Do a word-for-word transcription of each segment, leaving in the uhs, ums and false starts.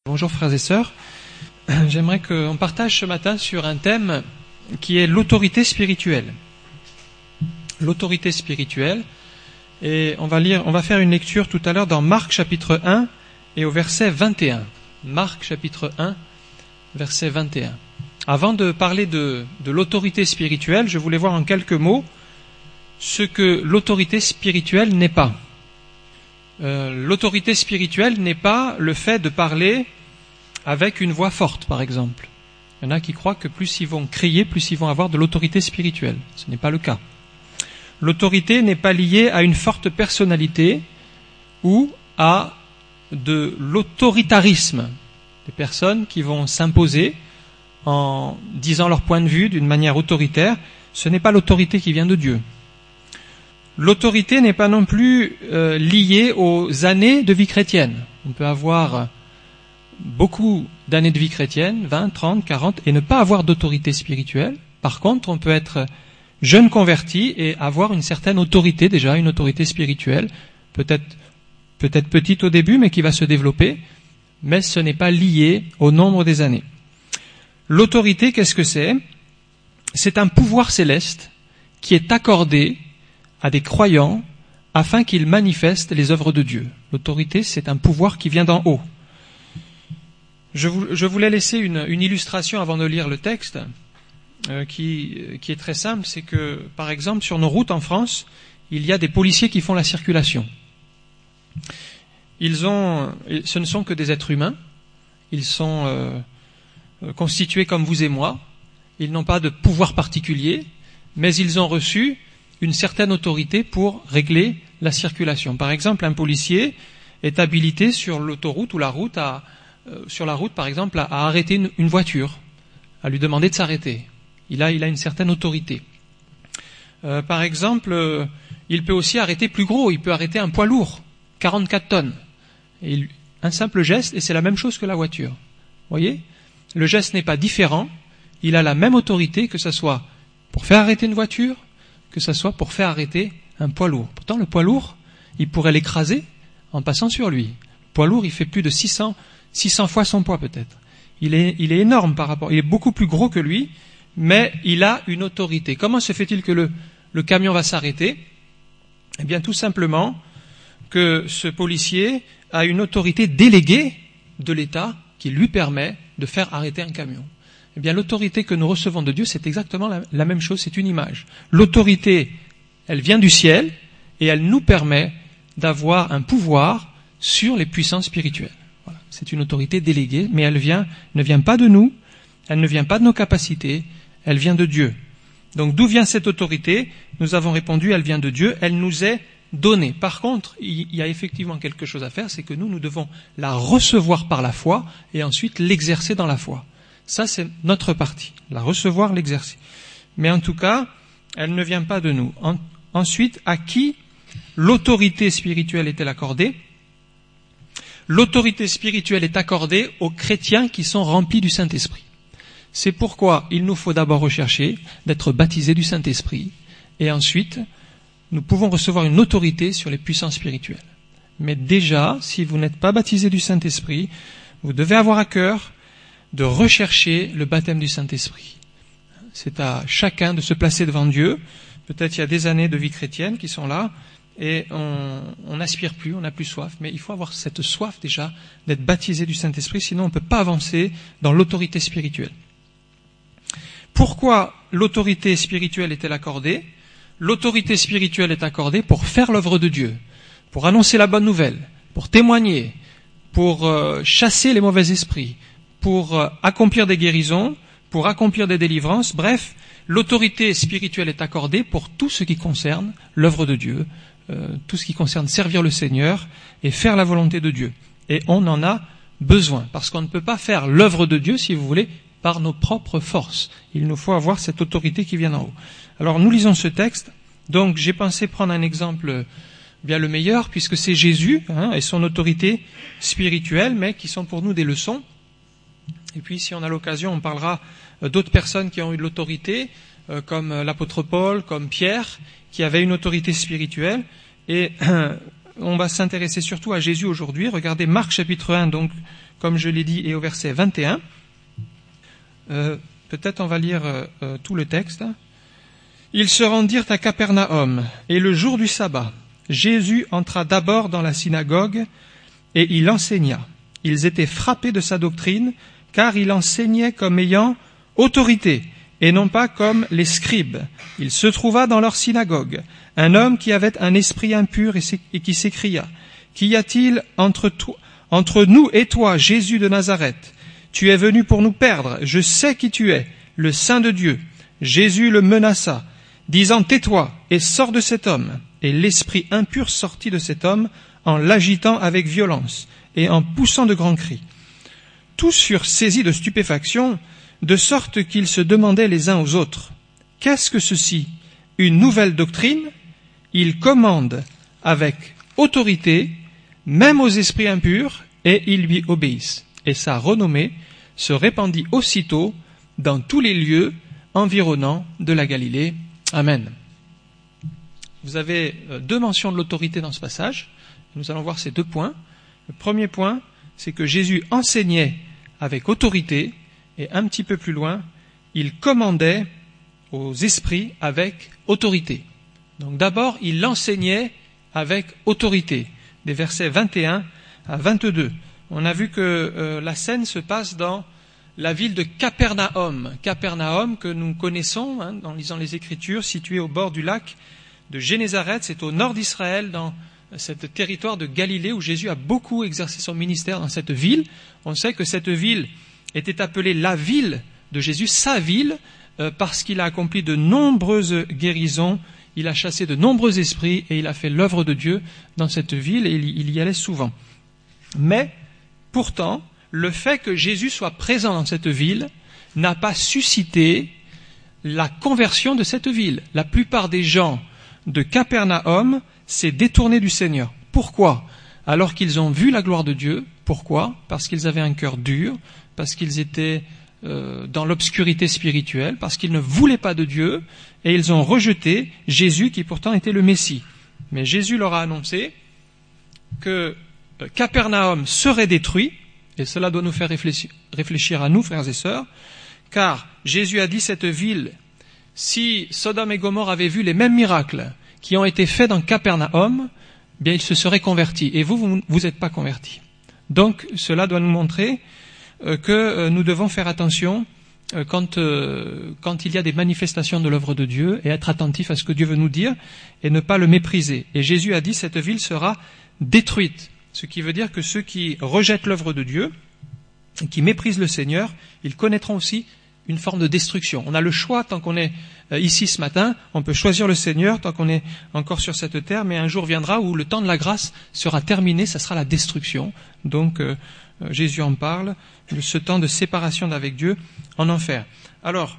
Bonjour frères et sœurs, j'aimerais qu'on partage ce matin sur un thème qui est l'autorité spirituelle. L'autorité spirituelle, et on va lire, on va faire une lecture tout à l'heure dans Marc chapitre un et au verset vingt et un. Marc chapitre un, verset vingt et un. Avant de parler de, de l'autorité spirituelle, je voulais voir en quelques mots ce que l'autorité spirituelle n'est pas. Euh, l'autorité spirituelle n'est pas le fait de parler avec une voix forte, par exemple. Il y en a qui croient que plus ils vont crier, plus ils vont avoir de l'autorité spirituelle. Ce n'est pas le cas. L'autorité n'est pas liée à une forte personnalité ou à de l'autoritarisme. Des personnes qui vont s'imposer en disant leur point de vue d'une manière autoritaire. Ce n'est pas l'autorité qui vient de Dieu. L'autorité n'est pas non plus euh, liée aux années de vie chrétienne. On peut avoir beaucoup d'années de vie chrétienne, vingt, trente, quarante, et ne pas avoir d'autorité spirituelle. Par contre, on peut être jeune converti et avoir une certaine autorité déjà, une autorité spirituelle, peut-être, peut-être petite au début, mais qui va se développer, mais ce n'est pas lié au nombre des années. L'autorité, qu'est-ce que c'est ? C'est un pouvoir céleste qui est accordé à des croyants afin qu'ils manifestent les œuvres de Dieu. L'autorité, c'est un pouvoir qui vient d'en haut. Je, vous, je voulais laisser une, une illustration avant de lire le texte euh, qui, qui est très simple. C'est que, par exemple, sur nos routes en France, il y a des policiers qui font la circulation. Ils ont, ce ne sont que des êtres humains. Ils sont euh, constitués comme vous et moi. Ils n'ont pas de pouvoir particulier, mais ils ont reçu une certaine autorité pour régler la circulation. Par exemple, un policier est habilité sur l'autoroute ou la route à euh, sur la route, par exemple, à, à arrêter une, une voiture, à lui demander de s'arrêter. Il a, il a une certaine autorité. Euh, par exemple, euh, il peut aussi arrêter plus gros. Il peut arrêter un poids lourd, quarante-quatre tonnes. Et il, un simple geste, et c'est la même chose que la voiture. Vous voyez ? Le geste n'est pas différent. Il a la même autorité, que ce soit pour faire arrêter une voiture, que ce soit pour faire arrêter un poids lourd. Pourtant, le poids lourd, il pourrait l'écraser en passant sur lui. Le poids lourd, il fait plus de six cents, six cents fois son poids peut-être. Il est, il est énorme par rapport, il est beaucoup plus gros que lui, mais il a une autorité. Comment se fait-il que le, le camion va s'arrêter ? Eh bien, tout simplement que ce policier a une autorité déléguée de l'État qui lui permet de faire arrêter un camion. Eh bien, l'autorité que nous recevons de Dieu, c'est exactement la, la même chose, c'est une image. L'autorité, elle vient du ciel et elle nous permet d'avoir un pouvoir sur les puissances spirituelles. Voilà. C'est une autorité déléguée, mais elle vient, ne vient pas de nous, elle ne vient pas de nos capacités, elle vient de Dieu. Donc, d'où vient cette autorité ? Nous avons répondu, elle vient de Dieu, elle nous est donnée. Par contre, il y a effectivement quelque chose à faire, c'est que nous, nous devons la recevoir par la foi et ensuite l'exercer dans la foi. Ça, c'est notre partie, la recevoir, l'exercer. Mais en tout cas, elle ne vient pas de nous. En, ensuite, à qui l'autorité spirituelle est-elle accordée ? L'autorité spirituelle est accordée aux chrétiens qui sont remplis du Saint-Esprit. C'est pourquoi il nous faut d'abord rechercher d'être baptisés du Saint-Esprit. Et ensuite, nous pouvons recevoir une autorité sur les puissances spirituelles. Mais déjà, si vous n'êtes pas baptisé du Saint-Esprit, vous devez avoir à cœur de rechercher le baptême du Saint-Esprit. C'est à chacun de se placer devant Dieu. Peut-être il y a des années de vie chrétienne qui sont là et on n'aspire plus, on n'a plus soif. Mais il faut avoir cette soif déjà d'être baptisé du Saint-Esprit, sinon on ne peut pas avancer dans l'autorité spirituelle. Pourquoi l'autorité spirituelle est-elle accordée ? L'autorité spirituelle est accordée pour faire l'œuvre de Dieu, pour annoncer la bonne nouvelle, pour témoigner, pour euh, chasser les mauvais esprits, pour accomplir des guérisons, pour accomplir des délivrances. Bref, l'autorité spirituelle est accordée pour tout ce qui concerne l'œuvre de Dieu, euh, tout ce qui concerne servir le Seigneur et faire la volonté de Dieu. Et on en a besoin, parce qu'on ne peut pas faire l'œuvre de Dieu, si vous voulez, par nos propres forces. Il nous faut avoir cette autorité qui vient d'en haut. Alors, nous lisons ce texte. Donc, j'ai pensé prendre un exemple bien le meilleur, puisque c'est Jésus hein, et son autorité spirituelle, mais qui sont pour nous des leçons. Et puis, si on a l'occasion, on parlera d'autres personnes qui ont eu de l'autorité, euh, comme l'apôtre Paul, comme Pierre, qui avaient une autorité spirituelle. Et euh, on va s'intéresser surtout à Jésus aujourd'hui. Regardez Marc chapitre un, donc, comme je l'ai dit, et au verset vingt et un. Euh, peut-être on va lire euh, tout le texte. Ils se rendirent à Capernaum, et le jour du sabbat, Jésus entra d'abord dans la synagogue, et il enseigna. Ils étaient frappés de sa doctrine, car il enseignait comme ayant autorité, et non pas comme les scribes. Il se trouva dans leur synagogue un homme qui avait un esprit impur et qui s'écria, « Qu'y a-t-il entre, toi, entre nous et toi, Jésus de Nazareth? Tu es venu pour nous perdre, je sais qui tu es, le Saint de Dieu. » Jésus le menaça, disant, « Tais-toi et sors de cet homme. » Et l'esprit impur sortit de cet homme en l'agitant avec violence et en poussant de grands cris. Tous furent saisis de stupéfaction, de sorte qu'ils se demandaient les uns aux autres, « Qu'est-ce que ceci? Une nouvelle doctrine? Il commande avec autorité, même aux esprits impurs, et ils lui obéissent. » Et sa renommée se répandit aussitôt dans tous les lieux environnants de la Galilée. Amen. Vous avez deux mentions de l'autorité dans ce passage. Nous allons voir ces deux points. Le premier point, c'est que Jésus enseignait avec autorité, et un petit peu plus loin, il commandait aux esprits avec autorité. Donc d'abord, il enseignait avec autorité. Des versets vingt et un à vingt-deux. On a vu que euh, la scène se passe dans la ville de Capernaum. Capernaum que nous connaissons hein, en lisant les Écritures, située au bord du lac de Génézareth. C'est au nord d'Israël, dans ce territoire de Galilée où Jésus a beaucoup exercé son ministère dans cette ville. On sait que cette ville était appelée la ville de Jésus, sa ville, euh, parce qu'il a accompli de nombreuses guérisons. Il a chassé de nombreux esprits et il a fait l'œuvre de Dieu dans cette ville et il y allait souvent. Mais, pourtant, le fait que Jésus soit présent dans cette ville n'a pas suscité la conversion de cette ville. La plupart des gens de Capernaum s'est détourné du Seigneur. Pourquoi? Alors qu'ils ont vu la gloire de Dieu. Pourquoi? Parce qu'ils avaient un cœur dur, parce qu'ils étaient euh, dans l'obscurité spirituelle, parce qu'ils ne voulaient pas de Dieu, et ils ont rejeté Jésus qui pourtant était le Messie. Mais Jésus leur a annoncé que Capernaum serait détruit, et cela doit nous faire réfléchir, réfléchir à nous, frères et sœurs, car Jésus a dit cette ville, si Sodome et Gomorrhe avaient vu les mêmes miracles qui ont été faits dans Capernaum, bien ils se seraient convertis. Et vous, vous n'êtes pas convertis. Donc cela doit nous montrer euh, que euh, nous devons faire attention euh, quand, euh, quand il y a des manifestations de l'œuvre de Dieu et être attentif à ce que Dieu veut nous dire et ne pas le mépriser. Et Jésus a dit cette ville sera détruite. Ce qui veut dire que ceux qui rejettent l'œuvre de Dieu, qui méprisent le Seigneur, ils connaîtront aussi une forme de destruction. On a le choix, tant qu'on est ici ce matin, on peut choisir le Seigneur tant qu'on est encore sur cette terre, mais un jour viendra où le temps de la grâce sera terminé, ça sera la destruction. Donc euh, Jésus en parle, de ce temps de séparation d'avec Dieu en enfer. Alors,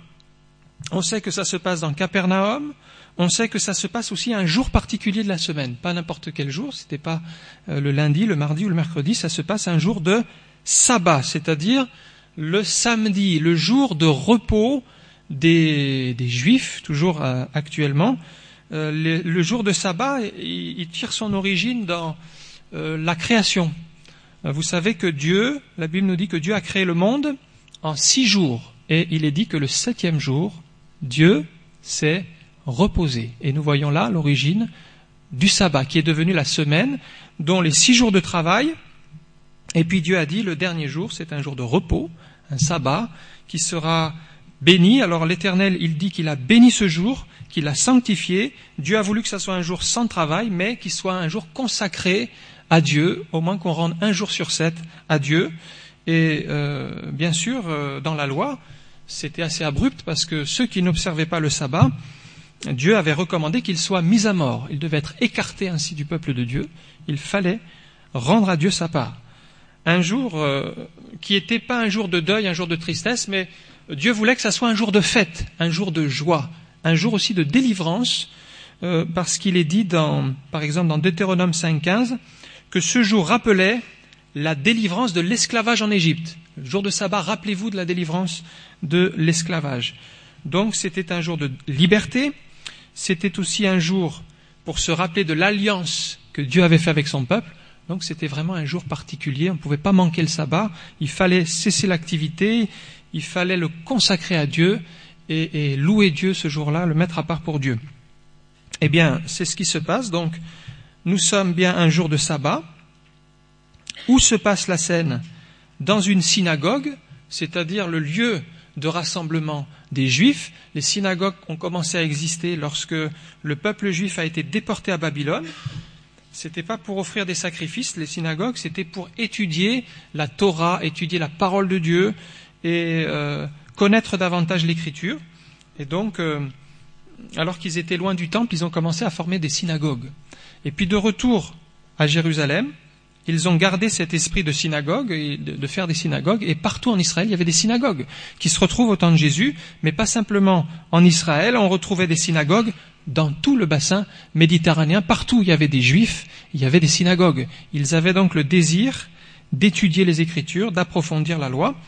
on sait que ça se passe dans Capernaum, on sait que ça se passe aussi un jour particulier de la semaine, pas n'importe quel jour, c'était pas euh, le lundi, le mardi ou le mercredi, ça se passe un jour de sabbat, c'est-à-dire le samedi, le jour de repos des, des Juifs, toujours euh, actuellement. Euh, le, le jour de sabbat, il, il tire son origine dans euh, la création. Euh, vous savez que Dieu, la Bible nous dit que Dieu a créé le monde en six jours. Et il est dit que le septième jour, Dieu s'est reposé. Et nous voyons là l'origine du sabbat, qui est devenu la semaine, dont les six jours de travail. Et puis Dieu a dit, le dernier jour, c'est un jour de repos, un sabbat, qui sera béni. Alors l'Éternel, il dit qu'il a béni ce jour, qu'il l'a sanctifié. Dieu a voulu que ça soit un jour sans travail, mais qu'il soit un jour consacré à Dieu, au moins qu'on rende un jour sur sept à Dieu. Et euh, bien sûr, euh, dans la loi, c'était assez abrupt, parce que ceux qui n'observaient pas le sabbat, Dieu avait recommandé qu'ils soient mis à mort. Ils devaient être écartés ainsi du peuple de Dieu. Il fallait rendre à Dieu sa part. Un jour euh, qui n'était pas un jour de deuil, un jour de tristesse, mais Dieu voulait que ça soit un jour de fête, un jour de joie, un jour aussi de délivrance, euh, parce qu'il est dit, dans, par exemple dans Deutéronome cinq quinze, que ce jour rappelait la délivrance de l'esclavage en Égypte. Le jour de sabbat, rappelez-vous de la délivrance de l'esclavage. Donc c'était un jour de liberté, c'était aussi un jour pour se rappeler de l'alliance que Dieu avait fait avec son peuple. Donc c'était vraiment un jour particulier, on ne pouvait pas manquer le sabbat, il fallait cesser l'activité, il fallait le consacrer à Dieu et, et louer Dieu ce jour-là, le mettre à part pour Dieu. Eh bien, c'est ce qui se passe, donc nous sommes bien un jour de sabbat. Où se passe la scène? Dans une synagogue, c'est-à-dire le lieu de rassemblement des Juifs. Les synagogues ont commencé à exister lorsque le peuple juif a été déporté à Babylone. C'était pas pour offrir des sacrifices, les synagogues, c'était pour étudier la Torah, étudier la parole de Dieu et euh, connaître davantage l'Écriture. Et donc, euh, alors qu'ils étaient loin du temple, ils ont commencé à former des synagogues. Et puis de retour à Jérusalem, ils ont gardé cet esprit de synagogue, et de, de faire des synagogues, et partout en Israël, il y avait des synagogues qui se retrouvent au temps de Jésus, mais pas simplement en Israël, on retrouvait des synagogues dans tout le bassin méditerranéen, partout où il y avait des Juifs, il y avait des synagogues. Ils avaient donc le désir d'étudier les Écritures, d'approfondir la loi,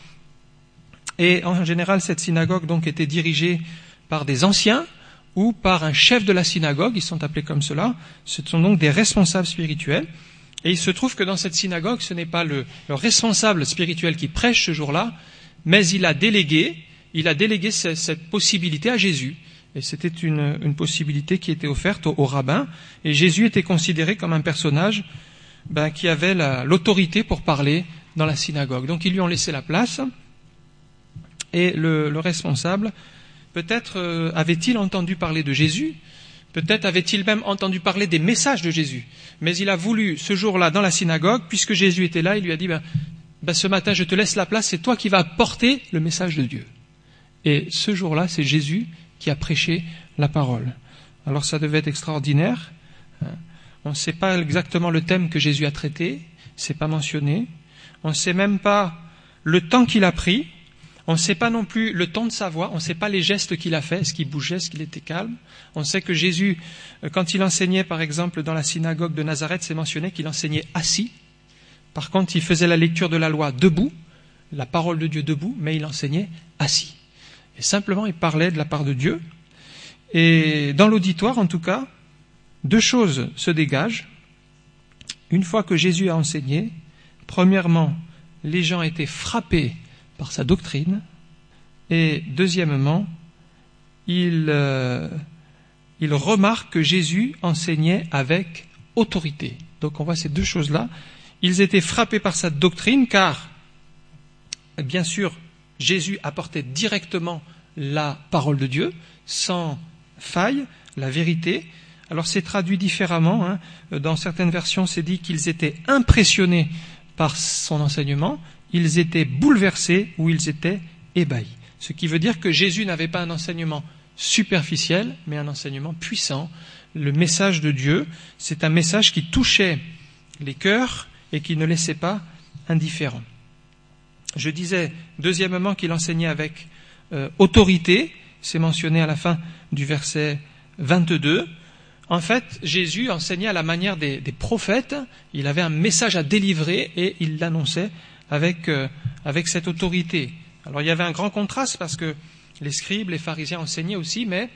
et en général, cette synagogue donc était dirigée par des anciens ou par un chef de la synagogue, ils sont appelés comme cela, ce sont donc des responsables spirituels. Et il se trouve que dans cette synagogue, ce n'est pas le, le responsable spirituel qui prêche ce jour-là, mais il a délégué, il a délégué cette, cette possibilité à Jésus. Et c'était une, une possibilité qui était offerte aux, aux rabbins. Et Jésus était considéré comme un personnage ben, qui avait la, l'autorité pour parler dans la synagogue. Donc ils lui ont laissé la place. Et le, le responsable, peut-être euh, avait-il entendu parler de Jésus. Peut-être avait-il même entendu parler des messages de Jésus. Mais il a voulu, ce jour-là, dans la synagogue, puisque Jésus était là, il lui a dit, ben, ben, ce matin, je te laisse la place, c'est toi qui vas porter le message de Dieu. Et ce jour-là, c'est Jésus qui a prêché la parole. Alors ça devait être extraordinaire. On ne sait pas exactement le thème que Jésus a traité, c'est pas mentionné. On ne sait même pas le temps qu'il a pris. On ne sait pas non plus le ton de sa voix, on ne sait pas les gestes qu'il a fait, est-ce qu'il bougeait, est-ce qu'il était calme. On sait que Jésus, quand il enseignait par exemple dans la synagogue de Nazareth, c'est mentionné qu'il enseignait assis. Par contre, il faisait la lecture de la loi debout, la parole de Dieu debout, mais il enseignait assis. Et simplement, il parlait de la part de Dieu. Et dans l'auditoire, en tout cas, deux choses se dégagent. Une fois que Jésus a enseigné, premièrement, les gens étaient frappés par sa doctrine, et deuxièmement, il, euh, il remarque que Jésus enseignait avec autorité. Donc on voit ces deux choses-là. Ils étaient frappés par sa doctrine, car, bien sûr, Jésus apportait directement la parole de Dieu, sans faille, la vérité. Alors c'est traduit différemment, hein. Dans certaines versions, c'est dit qu'ils étaient impressionnés par son enseignement, ils étaient bouleversés ou ils étaient ébahis. Ce qui veut dire que Jésus n'avait pas un enseignement superficiel, mais un enseignement puissant. Le message de Dieu, c'est un message qui touchait les cœurs et qui ne laissait pas indifférents. Je disais, deuxièmement, qu'il enseignait avec euh, autorité, c'est mentionné à la fin du verset vingt-deux. En fait, Jésus enseignait à la manière des, des prophètes, il avait un message à délivrer et il l'annonçait avec, euh, avec cette autorité. Alors il y avait un grand contraste parce que les scribes, les pharisiens enseignaient aussi, mais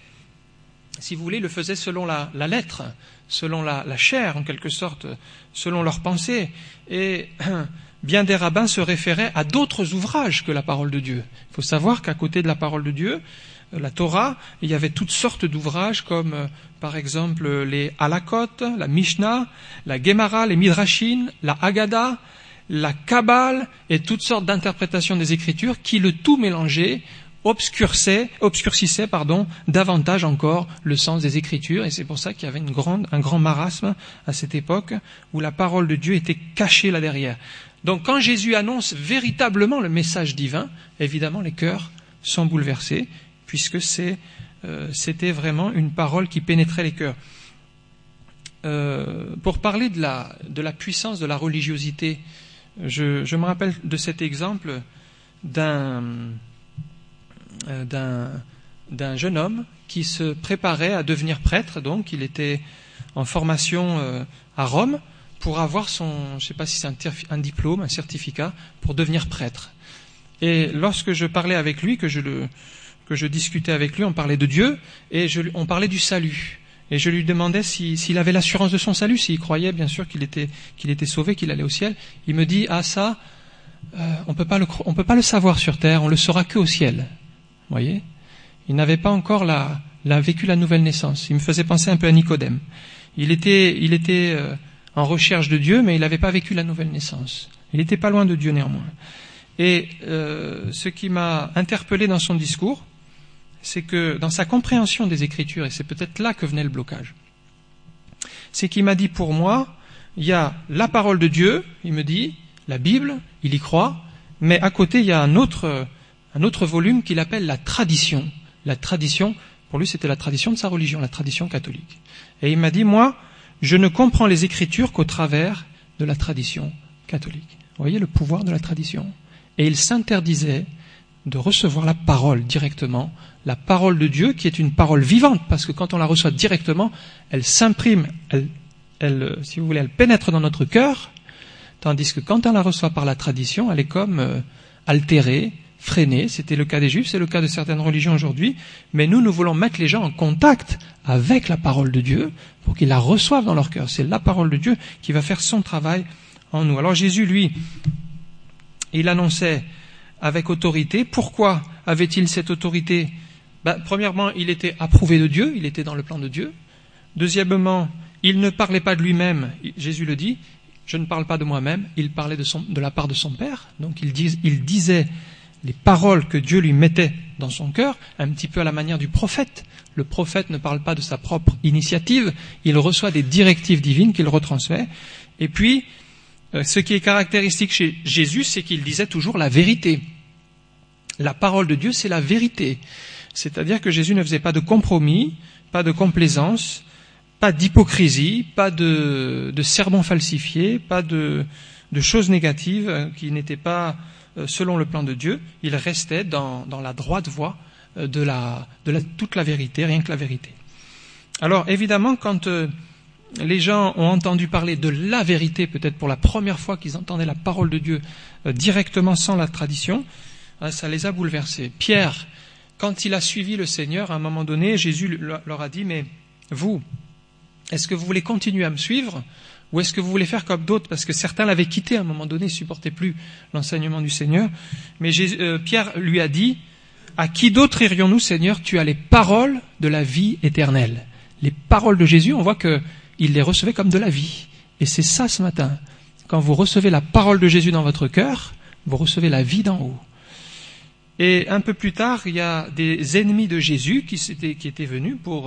si vous voulez, le faisaient selon la, la lettre, selon la, la chair en quelque sorte, selon leurs pensées. Et bien des rabbins se référaient à d'autres ouvrages que la parole de Dieu. Il faut savoir qu'à côté de la parole de Dieu, la Torah, il y avait toutes sortes d'ouvrages comme euh, par exemple les Halakot, la Mishnah, la Gemara, les Midrashim, la Haggadah, la Kabbale et toutes sortes d'interprétations des Écritures qui, le tout mélangé, obscurcissait, obscurcissait pardon, davantage encore le sens des Écritures. Et c'est pour ça qu'il y avait une grande, un grand marasme à cette époque où la parole de Dieu était cachée là derrière. Donc quand Jésus annonce véritablement le message divin, évidemment les cœurs sont bouleversés puisque c'est, euh, c'était vraiment une parole qui pénétrait les cœurs. Euh, pour parler de la, de la puissance de la religiosité, je, je me rappelle de cet exemple d'un, euh, d'un, d'un jeune homme qui se préparait à devenir prêtre. Donc il était en formation euh, à Rome pour avoir son, je ne sais pas si c'est un, terf- un diplôme, un certificat pour devenir prêtre. Et lorsque je parlais avec lui, que je le que je discutais avec lui, on parlait de Dieu et je, on parlait du salut. Et je lui demandais si, s'il avait l'assurance de son salut, s'il croyait bien sûr qu'il était, qu'il était sauvé, qu'il allait au ciel. Il me dit, ah ça, euh, on peut pas le, on peut pas le savoir sur terre, on le saura que au ciel. Vous voyez? Il n'avait pas encore la, la, vécu la nouvelle naissance. Il me faisait penser un peu à Nicodème. Il était, il était euh, en recherche de Dieu, mais il n'avait pas vécu la nouvelle naissance. Il n'était pas loin de Dieu néanmoins. Et euh, ce qui m'a interpellé dans son discours, c'est que dans sa compréhension des Écritures, et c'est peut-être là que venait le blocage, c'est qu'il m'a dit, pour moi, il y a la parole de Dieu, il me dit, la Bible, il y croit, mais à côté, il y a un autre, un autre volume qu'il appelle la tradition. La tradition, pour lui, c'était la tradition de sa religion, la tradition catholique. Et il m'a dit, moi, je ne comprends les Écritures qu'au travers de la tradition catholique. Vous voyez le pouvoir de la tradition. Et il s'interdisait de recevoir la parole directement, la parole de Dieu qui est une parole vivante, parce que quand on la reçoit directement, elle s'imprime, elle, elle, si vous voulez, elle pénètre dans notre cœur, tandis que quand on la reçoit par la tradition, elle est comme euh, altérée, freinée. C'était le cas des Juifs, c'est le cas de certaines religions aujourd'hui, mais nous, nous voulons mettre les gens en contact avec la parole de Dieu pour qu'ils la reçoivent dans leur cœur. C'est la parole de Dieu qui va faire son travail en nous. Alors Jésus, lui, il annonçait avec autorité. Pourquoi avait-il cette autorité? Ben, premièrement, il était approuvé de Dieu, il était dans le plan de Dieu. Deuxièmement, il ne parlait pas de lui-même, Jésus le dit, je ne parle pas de moi-même, il parlait de, son, de la part de son Père. Donc il, dis, il disait les paroles que Dieu lui mettait dans son cœur, un petit peu à la manière du prophète. Le prophète ne parle pas de sa propre initiative, il reçoit des directives divines qu'il retransmet. Et puis, ce qui est caractéristique chez Jésus, c'est qu'il disait toujours la vérité. La parole de Dieu, c'est la vérité. C'est-à-dire que Jésus ne faisait pas de compromis, pas de complaisance, pas d'hypocrisie, pas de, de sermons falsifiés, pas de, de choses négatives qui n'étaient pas selon le plan de Dieu. Il restait dans, dans la droite voie de, la, de la, toute la vérité, rien que la vérité. Alors évidemment, quand euh, les gens ont entendu parler de la vérité, peut-être pour la première fois qu'ils entendaient la parole de Dieu euh, directement sans la tradition, euh, ça les a bouleversés. Pierre, quand il a suivi le Seigneur, à un moment donné, Jésus leur a dit, mais vous, est-ce que vous voulez continuer à me suivre ou est-ce que vous voulez faire comme d'autres? Parce que certains l'avaient quitté à un moment donné, ne supportaient plus l'enseignement du Seigneur. Mais Jésus, euh, Pierre lui a dit, à qui d'autre irions-nous, Seigneur? Tu as les paroles de la vie éternelle. Les paroles de Jésus, on voit qu'il les recevait comme de la vie. Et c'est ça ce matin. Quand vous recevez la parole de Jésus dans votre cœur, vous recevez la vie d'en haut. Et un peu plus tard, il y a des ennemis de Jésus qui étaient, qui étaient venus pour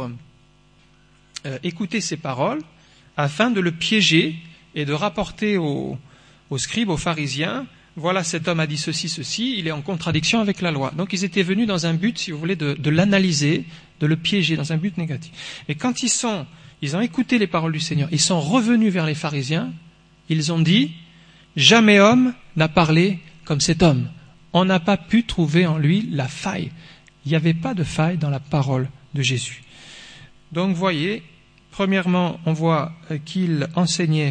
euh, écouter ces paroles afin de le piéger et de rapporter aux, aux scribes, aux pharisiens, voilà, cet homme a dit ceci, ceci, il est en contradiction avec la loi. Donc ils étaient venus dans un but, si vous voulez, de, de l'analyser, de le piéger, dans un but négatif. Et quand ils sont, ils ont écouté les paroles du Seigneur, ils sont revenus vers les pharisiens, ils ont dit, jamais homme n'a parlé comme cet homme. On n'a pas pu trouver en lui la faille. Il n'y avait pas de faille dans la parole de Jésus. Donc, vous voyez, premièrement, on voit qu'il enseignait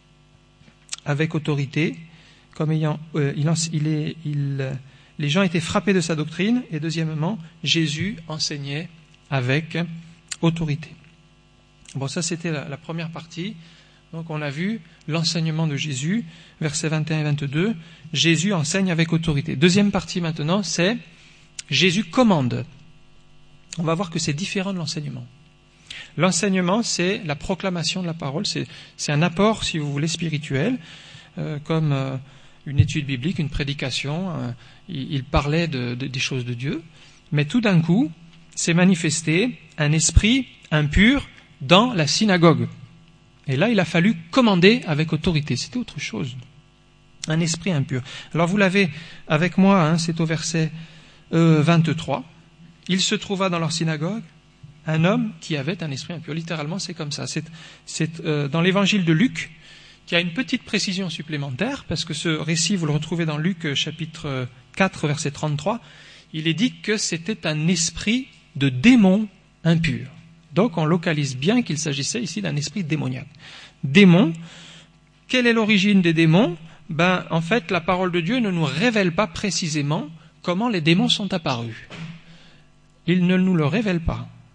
avec autorité, comme ayant, euh, il, il est, il, les gens étaient frappés de sa doctrine, et deuxièmement, Jésus enseignait avec autorité. Bon, ça c'était la, la première partie. Donc on a vu l'enseignement de Jésus, versets vingt et un et vingt-deux. Jésus enseigne avec autorité. Deuxième partie maintenant, c'est Jésus commande. On va voir que c'est différent de l'enseignement. L'enseignement, c'est la proclamation de la parole, c'est, c'est un apport, si vous voulez, spirituel, euh, comme euh, une étude biblique, une prédication. Euh, il, il parlait de, de, des choses de Dieu, mais tout d'un coup, s'est manifesté un esprit impur dans la synagogue. Et là, il a fallu commander avec autorité. C'était autre chose. Un esprit impur. Alors vous l'avez avec moi, hein, c'est au verset euh, vingt-trois. Il se trouva dans leur synagogue un homme qui avait un esprit impur. Littéralement, c'est comme ça. C'est, c'est euh, dans l'évangile de Luc, qui a une petite précision supplémentaire, parce que ce récit, vous le retrouvez dans Luc chapitre quatre, verset trente-trois. Il est dit que c'était un esprit de démon impur. Donc on localise bien qu'il s'agissait ici d'un esprit démoniaque. Démon, quelle est l'origine des démons? Ben, en fait, la parole de Dieu ne nous révèle pas précisément comment les démons sont apparus. Il ne nous le révèle pas.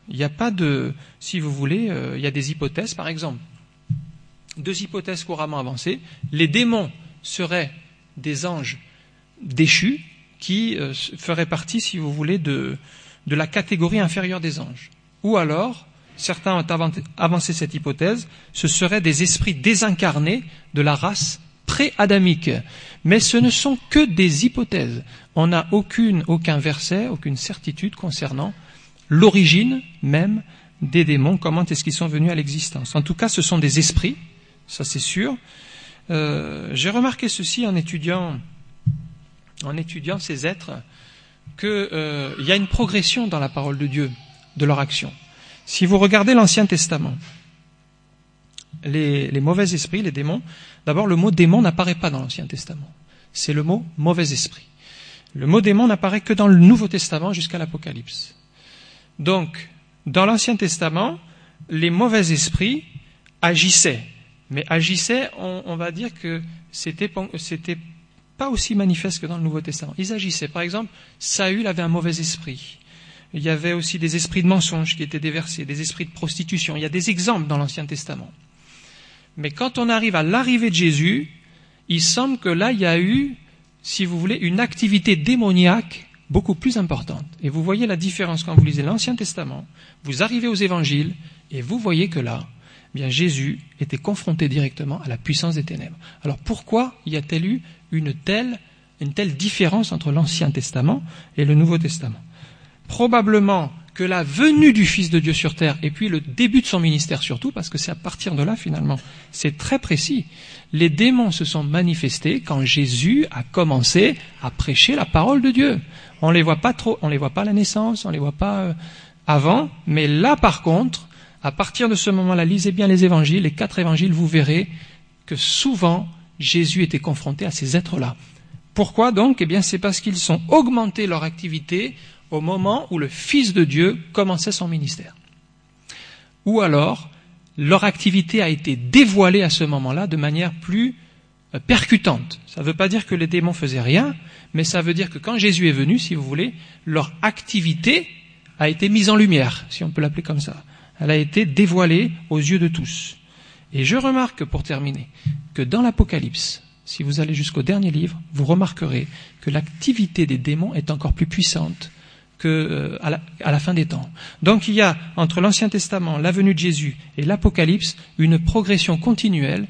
Il n'y a pas de, si vous voulez, euh, il y a des hypothèses, par exemple. Deux hypothèses couramment avancées. Les démons seraient des anges déchus qui euh, feraient partie, si vous voulez, de, de la catégorie inférieure des anges. Ou alors, certains ont avancé cette hypothèse, ce seraient des esprits désincarnés de la race pré-adamique. Mais ce ne sont que des hypothèses. On n'a aucune, aucun verset, aucune certitude concernant l'origine même des démons, comment est-ce qu'ils sont venus à l'existence. En tout cas, ce sont des esprits, ça c'est sûr. Euh, j'ai remarqué ceci en étudiant, en étudiant ces êtres, qu'il euh, y a une progression dans la parole de Dieu, de leur action. Si vous regardez l'Ancien Testament, les, les mauvais esprits, les démons, d'abord le mot démon n'apparaît pas dans l'Ancien Testament. C'est le mot mauvais esprit. Le mot démon n'apparaît que dans le Nouveau Testament jusqu'à l'Apocalypse. Donc, dans l'Ancien Testament, les mauvais esprits agissaient. Mais agissaient, on, on va dire que c'était, c'était pas aussi manifeste que dans le Nouveau Testament. Ils agissaient. Par exemple, Saül avait un mauvais esprit. Il y avait aussi des esprits de mensonge qui étaient déversés, des esprits de prostitution. Il y a des exemples dans l'Ancien Testament. Mais quand on arrive à l'arrivée de Jésus, il semble que là, il y a eu, si vous voulez, une activité démoniaque beaucoup plus importante. Et vous voyez la différence quand vous lisez l'Ancien Testament, vous arrivez aux évangiles, et vous voyez que là, eh bien Jésus était confronté directement à la puissance des ténèbres. Alors pourquoi y a-t-il eu une telle, une telle différence entre l'Ancien Testament et le Nouveau Testament ? Probablement que la venue du Fils de Dieu sur terre, et puis le début de son ministère surtout, parce que c'est à partir de là finalement, c'est très précis. Les démons se sont manifestés quand Jésus a commencé à prêcher la parole de Dieu. On les voit pas trop, on les voit pas à la naissance, on les voit pas euh, avant, mais là par contre, à partir de ce moment-là, lisez bien les évangiles, les quatre évangiles, vous verrez que souvent Jésus était confronté à ces êtres-là. Pourquoi donc ? Eh bien, c'est parce qu'ils sont augmentés leur activité au moment où le Fils de Dieu commençait son ministère. Ou alors, leur activité a été dévoilée à ce moment-là de manière plus percutante. Ça ne veut pas dire que les démons faisaient rien, mais ça veut dire que quand Jésus est venu, si vous voulez, leur activité a été mise en lumière, si on peut l'appeler comme ça. Elle a été dévoilée aux yeux de tous. Et je remarque, pour terminer, que dans l'Apocalypse, si vous allez jusqu'au dernier livre, vous remarquerez que l'activité des démons est encore plus puissante que euh, à, la, à la fin des temps. Donc il y a, entre l'Ancien Testament, la venue de Jésus et l'Apocalypse, une progression continuelle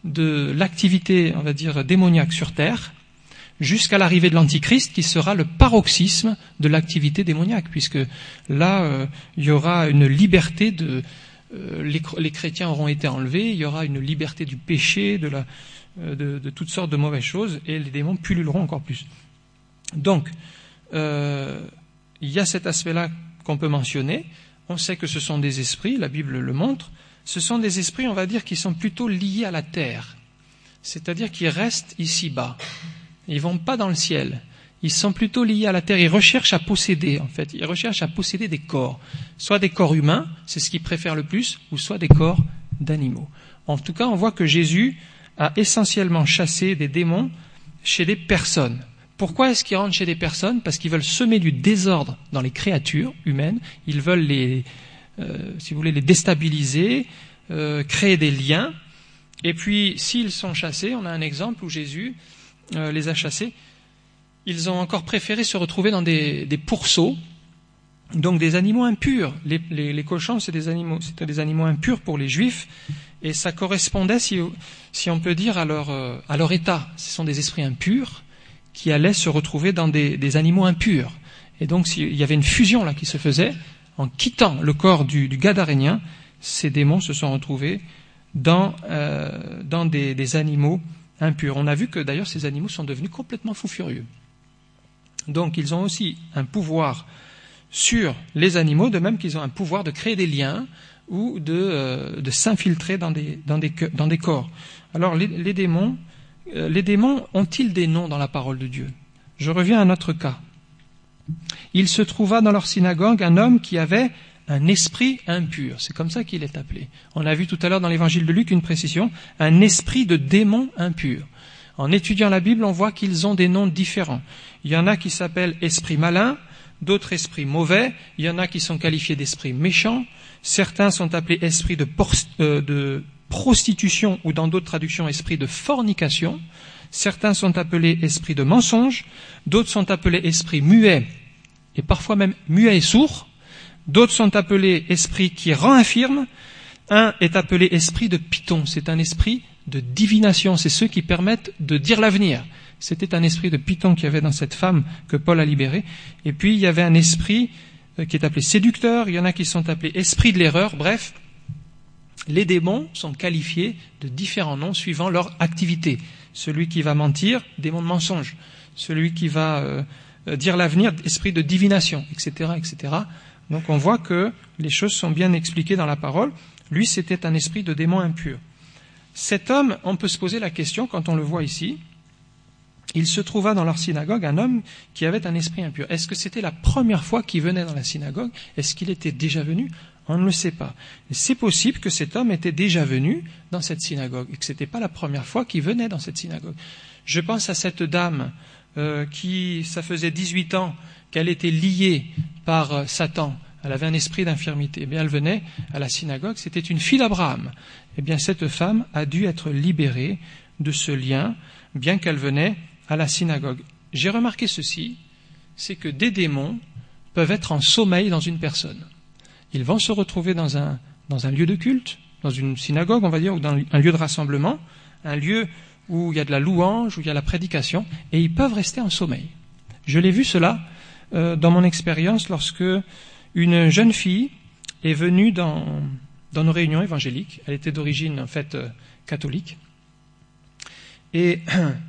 de l'activité, on va dire, démoniaque sur terre, jusqu'à l'arrivée de l'Antichrist, qui sera le paroxysme de l'activité démoniaque, puisque là, euh, il y aura une liberté de... Euh, les, les chrétiens auront été enlevés, il y aura une liberté du péché, de, la, euh, de, de toutes sortes de mauvaises choses, et les démons pulluleront encore plus. Donc, euh, il y a cet aspect-là qu'on peut mentionner. On sait que ce sont des esprits, la Bible le montre. Ce sont des esprits, on va dire, qui sont plutôt liés à la terre. C'est-à-dire qu'ils restent ici-bas. Ils vont pas dans le ciel. Ils sont plutôt liés à la terre. Ils recherchent à posséder, en fait. Ils recherchent à posséder des corps. Soit des corps humains, c'est ce qu'ils préfèrent le plus, ou soit des corps d'animaux. En tout cas, on voit que Jésus a essentiellement chassé des démons chez des personnes. Pourquoi est-ce qu'ils rentrent chez des personnes ? Parce qu'ils veulent semer du désordre dans les créatures humaines. Ils veulent les, euh, si vous voulez, les déstabiliser, euh, créer des liens. Et puis, s'ils sont chassés, on a un exemple où Jésus euh, les a chassés. Ils ont encore préféré se retrouver dans des, des pourceaux, donc des animaux impurs. Les, les, les cochons, c'est des animaux, c'était des animaux impurs pour les Juifs, et ça correspondait, si, si on peut dire, à leur, euh, à leur état. Ce sont des esprits impurs qui allaient se retrouver dans des, des animaux impurs. Et donc, il y avait une fusion là qui se faisait. En quittant le corps du, du Gadarénien, ces démons se sont retrouvés dans, euh, dans des, des animaux impurs. On a vu que d'ailleurs ces animaux sont devenus complètement fous furieux. Donc, ils ont aussi un pouvoir sur les animaux, de même qu'ils ont un pouvoir de créer des liens ou de, euh, de s'infiltrer dans des, dans, des, dans des corps. Alors, les, les démons, euh, les démons ont-ils des noms dans la parole de Dieu ? Je reviens à notre cas. Il se trouva dans leur synagogue un homme qui avait un esprit impur. C'est comme ça qu'il est appelé. On a vu tout à l'heure dans l'évangile de Luc une précision, un esprit de démon impur. En étudiant la Bible, on voit qu'ils ont des noms différents. Il y en a qui s'appellent esprit malin, d'autres esprits mauvais, il y en a qui sont qualifiés d'esprits méchants, certains sont appelés esprits de, por- euh, de prostitution ou dans d'autres traductions esprits de fornication, certains sont appelés esprits de mensonge, d'autres sont appelés esprits muets et parfois même muets et sourds, d'autres sont appelés esprits qui rend infirme, un est appelé esprit de python, c'est un esprit de divination, c'est ceux qui permettent de dire l'avenir. C'était un esprit de python qu'il y avait dans cette femme que Paul a libérée. Et puis il y avait un esprit qui est appelé séducteur, il y en a qui sont appelés esprit de l'erreur. Bref, les démons sont qualifiés de différents noms suivant leur activité. Celui qui va mentir, démon de mensonge. Celui qui va euh, dire l'avenir, esprit de divination, et cetera, et cetera. Donc on voit que les choses sont bien expliquées dans la parole. Lui, c'était un esprit de démon impur. Cet homme, on peut se poser la question, quand on le voit ici, il se trouva dans leur synagogue un homme qui avait un esprit impur. Est-ce que c'était la première fois qu'il venait dans la synagogue? Est-ce qu'il était déjà venu? On ne le sait pas. C'est possible que cet homme était déjà venu dans cette synagogue et que ce n'était pas la première fois qu'il venait dans cette synagogue. Je pense à cette dame euh, qui, ça faisait dix-huit ans qu'elle était liée par euh, Satan. Elle avait un esprit d'infirmité. Eh bien, elle venait à la synagogue. C'était une fille d'Abraham. Eh bien, cette femme a dû être libérée de ce lien, bien qu'elle venait à la synagogue. J'ai remarqué ceci, c'est que des démons peuvent être en sommeil dans une personne. Ils vont se retrouver dans un, dans un lieu de culte, dans une synagogue, on va dire, ou dans un lieu de rassemblement, un lieu où il y a de la louange, où il y a la prédication, et ils peuvent rester en sommeil. Je l'ai vu cela euh, dans mon expérience lorsque une jeune fille est venue dans, dans nos réunions évangéliques. Elle était d'origine, en fait, euh, catholique. Et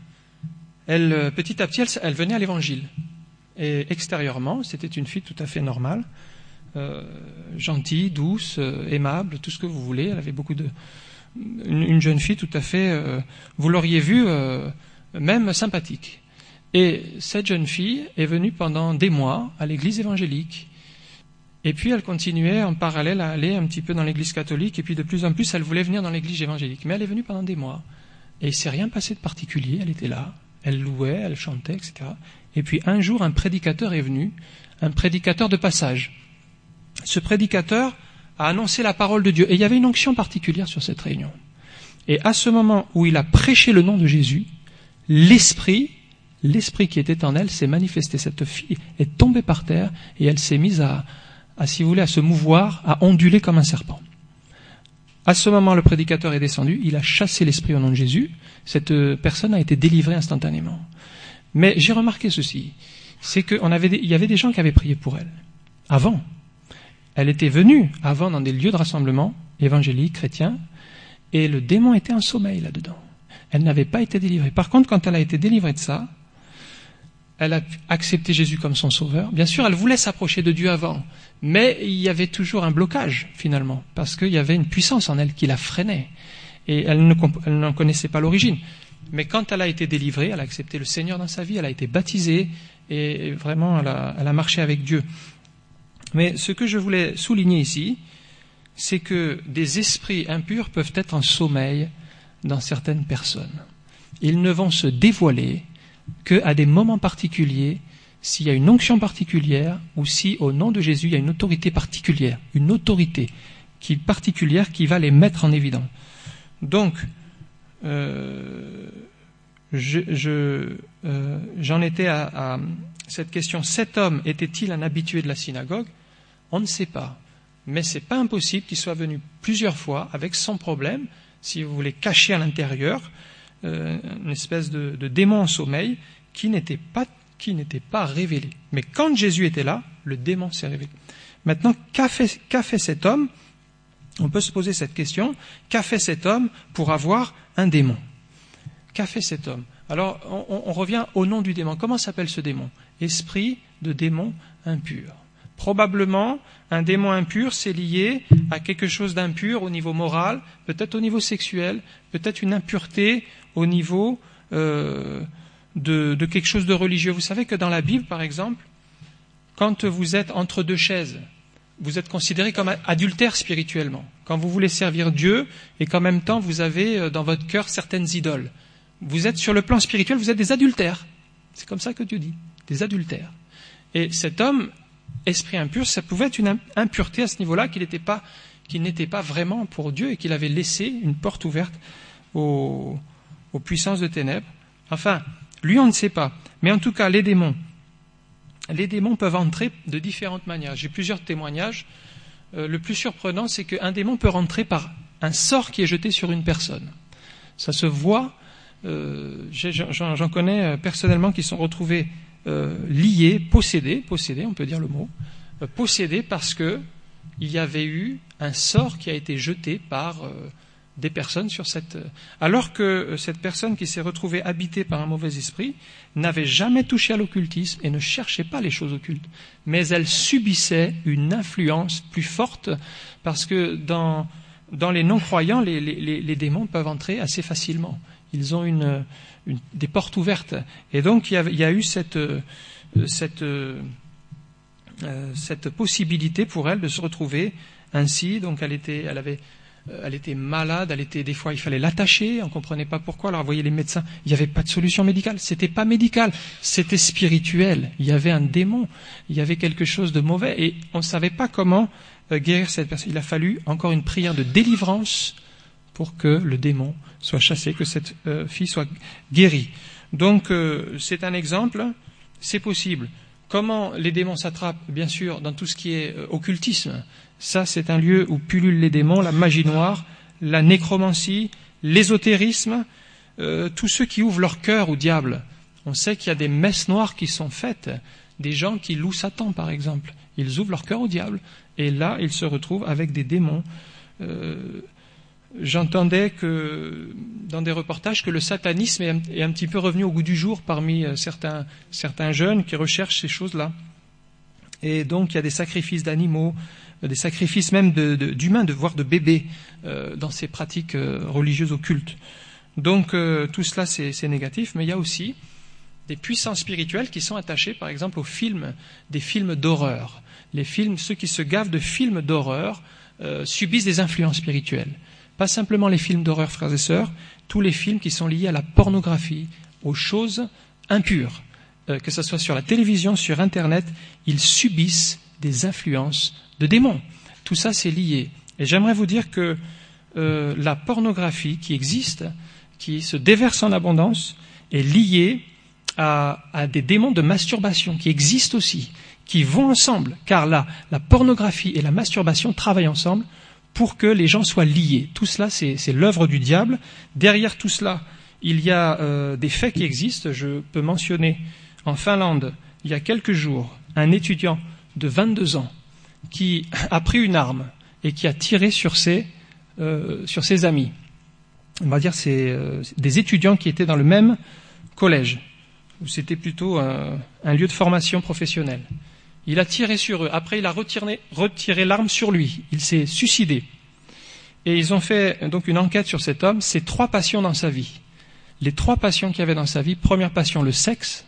elle, petit à petit, elle, elle venait à l'évangile. Et extérieurement, c'était une fille tout à fait normale, euh, gentille, douce, euh, aimable, tout ce que vous voulez. Elle avait beaucoup de... Une, une jeune fille tout à fait... Euh, vous l'auriez vue euh, même sympathique. Et cette jeune fille est venue pendant des mois à l'église évangélique. Et puis elle continuait en parallèle à aller un petit peu dans l'église catholique. Et puis de plus en plus, elle voulait venir dans l'église évangélique. Mais elle est venue pendant des mois. Et il ne s'est rien passé de particulier. Elle était là. Elle louait, elle chantait, et cetera. Et puis un jour, un prédicateur est venu, un prédicateur de passage. Ce prédicateur a annoncé la parole de Dieu. Et il y avait une onction particulière sur cette réunion. Et à ce moment où il a prêché le nom de Jésus, l'esprit, l'esprit qui était en elle s'est manifesté. Cette fille est tombée par terre et elle s'est mise à, à, si vous voulez, à se mouvoir, à onduler comme un serpent. À ce moment, le prédicateur est descendu, il a chassé l'esprit au nom de Jésus. Cette personne a été délivrée instantanément. Mais j'ai remarqué ceci, c'est qu'il y avait des gens qui avaient prié pour elle, avant. Elle était venue avant dans des lieux de rassemblement évangéliques, chrétiens, et le démon était en sommeil là-dedans. Elle n'avait pas été délivrée. Par contre, quand elle a été délivrée de ça, elle a accepté Jésus comme son sauveur. Bien sûr, elle voulait s'approcher de Dieu avant, mais il y avait toujours un blocage, finalement, parce qu'il y avait une puissance en elle qui la freinait. Et elle ne, elle n'en connaissait pas l'origine. Mais quand elle a été délivrée, elle a accepté le Seigneur dans sa vie, elle a été baptisée, et vraiment, elle a, elle a marché avec Dieu. Mais ce que je voulais souligner ici, c'est que des esprits impurs peuvent être en sommeil dans certaines personnes. Ils ne vont se dévoiler qu'à des moments particuliers, s'il y a une onction particulière, ou si au nom de Jésus, il y a une autorité particulière, une autorité qui, particulière qui va les mettre en évidence. Donc, euh, je, je, euh, j'en étais à, à cette question. Cet homme était-il un habitué de la synagogue? On ne sait pas. Mais c'est pas impossible qu'il soit venu plusieurs fois avec son problème, si vous voulez, caché à l'intérieur, euh, une espèce de, de démon en sommeil qui n'était pas, qui n'était pas révélé. Mais quand Jésus était là, le démon s'est révélé. Maintenant, qu'a fait, qu'a fait cet homme? On peut se poser cette question. Qu'a fait cet homme pour avoir un démon? Qu'a fait cet homme? Alors, on, on revient au nom du démon. Comment s'appelle ce démon? Esprit de démon impur. Probablement, un démon impur, c'est lié à quelque chose d'impur au niveau moral, peut-être au niveau sexuel, peut-être une impureté au niveau euh, de, de quelque chose de religieux. Vous savez que dans la Bible, par exemple, quand vous êtes entre deux chaises, vous êtes considéré comme adultère spirituellement. Quand vous voulez servir Dieu et qu'en même temps vous avez dans votre cœur certaines idoles. Vous êtes sur le plan spirituel, vous êtes des adultères. C'est comme ça que Dieu dit, des adultères. Et cet homme, esprit impur, ça pouvait être une impureté à ce niveau-là qu'il n'était pas, qu'il n'était pas vraiment pour Dieu et qu'il avait laissé une porte ouverte aux, aux puissances de ténèbres. Enfin, lui on ne sait pas. Mais en tout cas, les démons, les démons peuvent entrer de différentes manières. J'ai plusieurs témoignages. Euh, le plus surprenant, c'est qu'un démon peut rentrer par un sort qui est jeté sur une personne. Ça se voit. Euh, j'en, j'en connais personnellement qui sont retrouvés euh, liés, possédés, possédés, on peut dire le mot, euh, possédés parce que il y avait eu un sort qui a été jeté par euh, des personnes sur cette... Alors que euh, cette personne qui s'est retrouvée habitée par un mauvais esprit n'avait jamais touché à l'occultisme et ne cherchait pas les choses occultes, mais elle subissait une influence plus forte parce que dans, dans les non-croyants, les, les, les démons peuvent entrer assez facilement. Ils ont une, une, des portes ouvertes. Et donc, il y a, il y a eu cette, cette, euh, cette possibilité pour elle de se retrouver ainsi. Donc, elle était, elle avait, elle était malade. Elle était, des fois, il fallait l'attacher. On ne comprenait pas pourquoi. Alors, vous voyez les médecins. Il n'y avait pas de solution médicale. C'était pas médical. C'était spirituel. Il y avait un démon. Il y avait quelque chose de mauvais. Et on ne savait pas comment euh, guérir cette personne. Il a fallu encore une prière de délivrance pour que le démon soit chassé, que cette euh, fille soit guérie. Donc, euh, c'est un exemple, c'est possible. Comment les démons s'attrapent? Bien sûr, dans tout ce qui est euh, occultisme. Ça, c'est un lieu où pullulent les démons, la magie noire, la nécromancie, l'ésotérisme, euh, tous ceux qui ouvrent leur cœur au diable. On sait qu'il y a des messes noires qui sont faites, des gens qui louent Satan, par exemple. Ils ouvrent leur cœur au diable, et là, ils se retrouvent avec des démons. Euh, J'entendais que dans des reportages que le satanisme est un, est un petit peu revenu au goût du jour parmi certains, certains jeunes qui recherchent ces choses-là. Et donc il y a des sacrifices d'animaux, des sacrifices même de, de, d'humains, de, voire de bébés euh, dans ces pratiques euh, religieuses occultes. Donc euh, tout cela c'est, c'est négatif, mais il y a aussi des puissances spirituelles qui sont attachées par exemple aux films, des films d'horreur. Les films, ceux qui se gavent de films d'horreur euh, subissent des influences spirituelles. Pas simplement les films d'horreur, frères et sœurs, tous les films qui sont liés à la pornographie, aux choses impures, euh, que ce soit sur la télévision, sur Internet, ils subissent des influences de démons. Tout ça, c'est lié. Et j'aimerais vous dire que euh, la pornographie qui existe, qui se déverse en abondance, est liée à, à des démons de masturbation qui existent aussi, qui vont ensemble, car là, la pornographie et la masturbation travaillent ensemble pour que les gens soient liés. Tout cela, c'est, c'est l'œuvre du diable. Derrière tout cela, il y a euh, des faits qui existent. Je peux mentionner, en Finlande, il y a quelques jours, un étudiant de vingt-deux ans qui a pris une arme et qui a tiré sur ses, euh, sur ses amis. On va dire c'est euh, des étudiants qui étaient dans le même collège, où c'était plutôt un, un lieu de formation professionnelle. Il a tiré sur eux. Après, il a retiré, retiré l'arme sur lui. Il s'est suicidé. Et ils ont fait donc une enquête sur cet homme. C'est trois passions dans sa vie. Les trois passions qu'il y avait dans sa vie. Première passion, le sexe.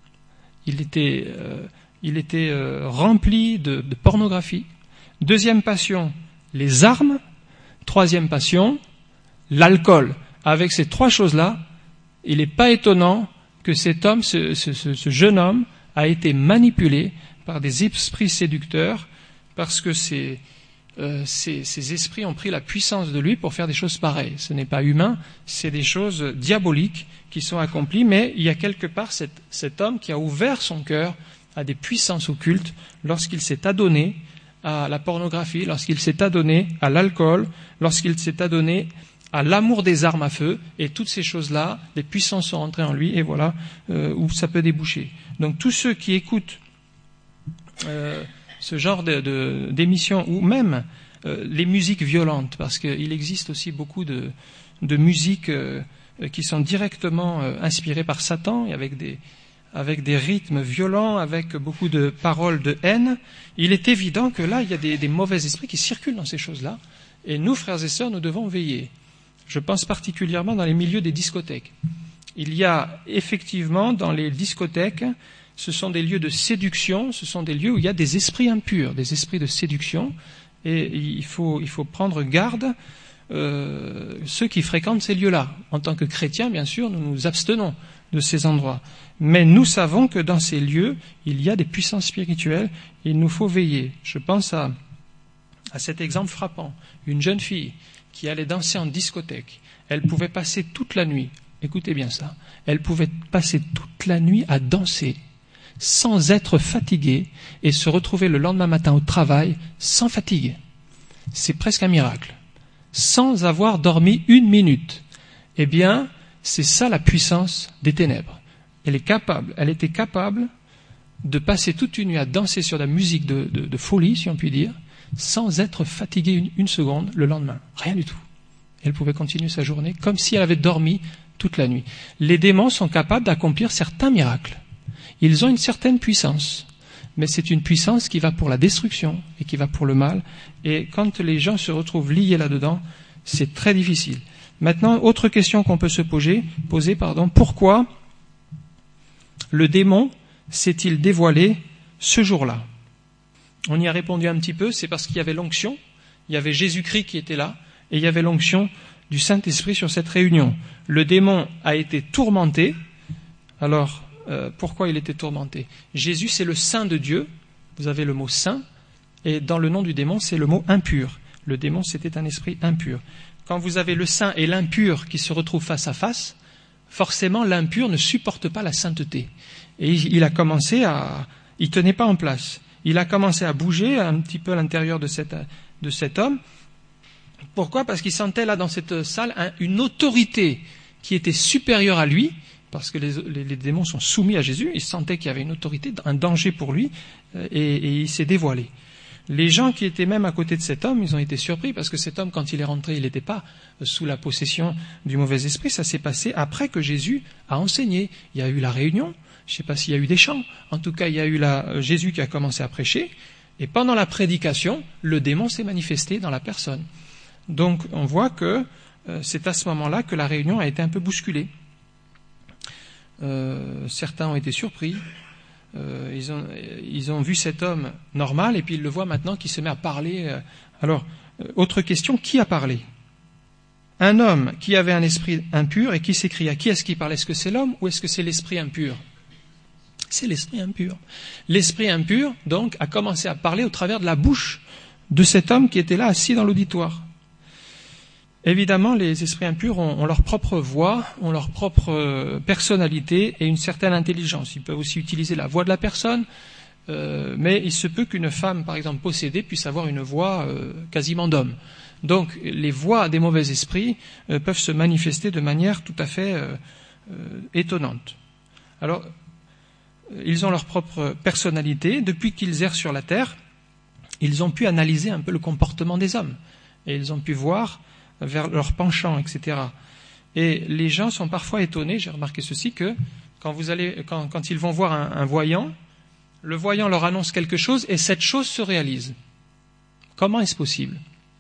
Il était, euh, il était euh, rempli de, de pornographie. Deuxième passion, les armes. Troisième passion, l'alcool. Avec ces trois choses-là, il n'est pas étonnant que cet homme, ce, ce, ce, ce jeune homme, a été manipulé par des esprits séducteurs, parce que ces, euh, ces, ces esprits ont pris la puissance de lui pour faire des choses pareilles. Ce n'est pas humain, c'est des choses diaboliques qui sont accomplies, mais il y a quelque part cet, cet homme qui a ouvert son cœur à des puissances occultes lorsqu'il s'est adonné à la pornographie, lorsqu'il s'est adonné à l'alcool, lorsqu'il s'est adonné à l'amour des armes à feu, et toutes ces choses-là, les puissances sont entrées en lui, et voilà euh, où ça peut déboucher. Donc tous ceux qui écoutent Euh, ce genre de, de, d'émissions, ou même euh, les musiques violentes, parce qu'il existe aussi beaucoup de, de musiques euh, qui sont directement euh, inspirées par Satan, et avec des, avec des rythmes violents, avec beaucoup de paroles de haine. Il est évident que là, il y a des, des mauvais esprits qui circulent dans ces choses-là, et nous, frères et sœurs, nous devons veiller. Je pense particulièrement dans les milieux des discothèques. Il y a effectivement dans les discothèques, ce sont des lieux de séduction, ce sont des lieux où il y a des esprits impurs, des esprits de séduction, et il faut, il faut prendre garde, euh, ceux qui fréquentent ces lieux-là. En tant que chrétiens, bien sûr, nous nous abstenons de ces endroits. Mais nous savons que dans ces lieux, il y a des puissances spirituelles et il nous faut veiller. Je pense à, à cet exemple frappant. Une jeune fille qui allait danser en discothèque, elle pouvait passer toute la nuit, écoutez bien ça, elle pouvait passer toute la nuit à danser sans être fatiguée et se retrouver le lendemain matin au travail sans fatigue. C'est presque un miracle. Sans avoir dormi une minute. Eh bien, c'est ça la puissance des ténèbres. Elle est capable, elle était capable de passer toute une nuit à danser sur la musique de, de, de folie, si on peut dire, sans être fatiguée une, une seconde le lendemain. Rien du tout. Elle pouvait continuer sa journée comme si elle avait dormi toute la nuit. Les démons sont capables d'accomplir certains miracles. Ils ont une certaine puissance, mais c'est une puissance qui va pour la destruction et qui va pour le mal. Et quand les gens se retrouvent liés là-dedans, c'est très difficile. Maintenant, autre question qu'on peut se poser, poser, pardon, pourquoi le démon s'est-il dévoilé ce jour-là? On y a répondu un petit peu, c'est parce qu'il y avait l'onction, il y avait Jésus-Christ qui était là, et il y avait l'onction du Saint-Esprit sur cette réunion. Le démon a été tourmenté. Alors, euh, pourquoi il était tourmenté? Jésus, c'est le Saint de Dieu, vous avez le mot Saint, et dans le nom du démon, c'est le mot impur. Le démon, c'était un esprit impur. Quand vous avez le Saint et l'impur qui se retrouvent face à face, forcément l'impur ne supporte pas la sainteté. Et il a commencé à... il tenait pas en place. Il a commencé à bouger un petit peu à l'intérieur de, cette, de cet homme. Pourquoi? Parce qu'il sentait là dans cette salle un, une autorité qui était supérieure à lui, parce que les, les, les démons sont soumis à Jésus, il sentait qu'il y avait une autorité, un danger pour lui, et, et il s'est dévoilé. Les gens qui étaient même à côté de cet homme, ils ont été surpris, parce que cet homme, quand il est rentré, il n'était pas sous la possession du mauvais esprit. Ça s'est passé après que Jésus a enseigné. Il y a eu la réunion, je ne sais pas s'il y a eu des chants, en tout cas il y a eu la, Jésus qui a commencé à prêcher, et pendant la prédication, le démon s'est manifesté dans la personne. Donc on voit que euh, c'est à ce moment-là que la réunion a été un peu bousculée. Euh, certains ont été surpris. Euh, ils, ont, ils ont vu cet homme normal et puis ils le voient maintenant qui se met à parler. Alors, euh, autre question, qui a parlé? Un homme qui avait un esprit impur et qui s'écria. Qui est-ce qui parle? Est-ce que c'est l'homme ou est-ce que c'est l'esprit impur? C'est l'esprit impur. L'esprit impur, donc, a commencé à parler au travers de la bouche de cet homme qui était là assis dans l'auditoire. Évidemment, les esprits impurs ont, ont leur propre voix, ont leur propre personnalité et une certaine intelligence. Ils peuvent aussi utiliser la voix de la personne, euh, mais il se peut qu'une femme, par exemple, possédée, puisse avoir une voix euh, quasiment d'homme. Donc, les voix des mauvais esprits euh, peuvent se manifester de manière tout à fait euh, euh, étonnante. Alors, euh, ils ont leur propre personnalité. Depuis qu'ils errent sur la terre, ils ont pu analyser un peu le comportement des hommes. Et ils ont pu voir vers leur penchant, et cetera. Et les gens sont parfois étonnés, j'ai remarqué ceci, que quand, vous allez, quand, quand ils vont voir un, un voyant, le voyant leur annonce quelque chose et cette chose se réalise. Comment est-ce possible?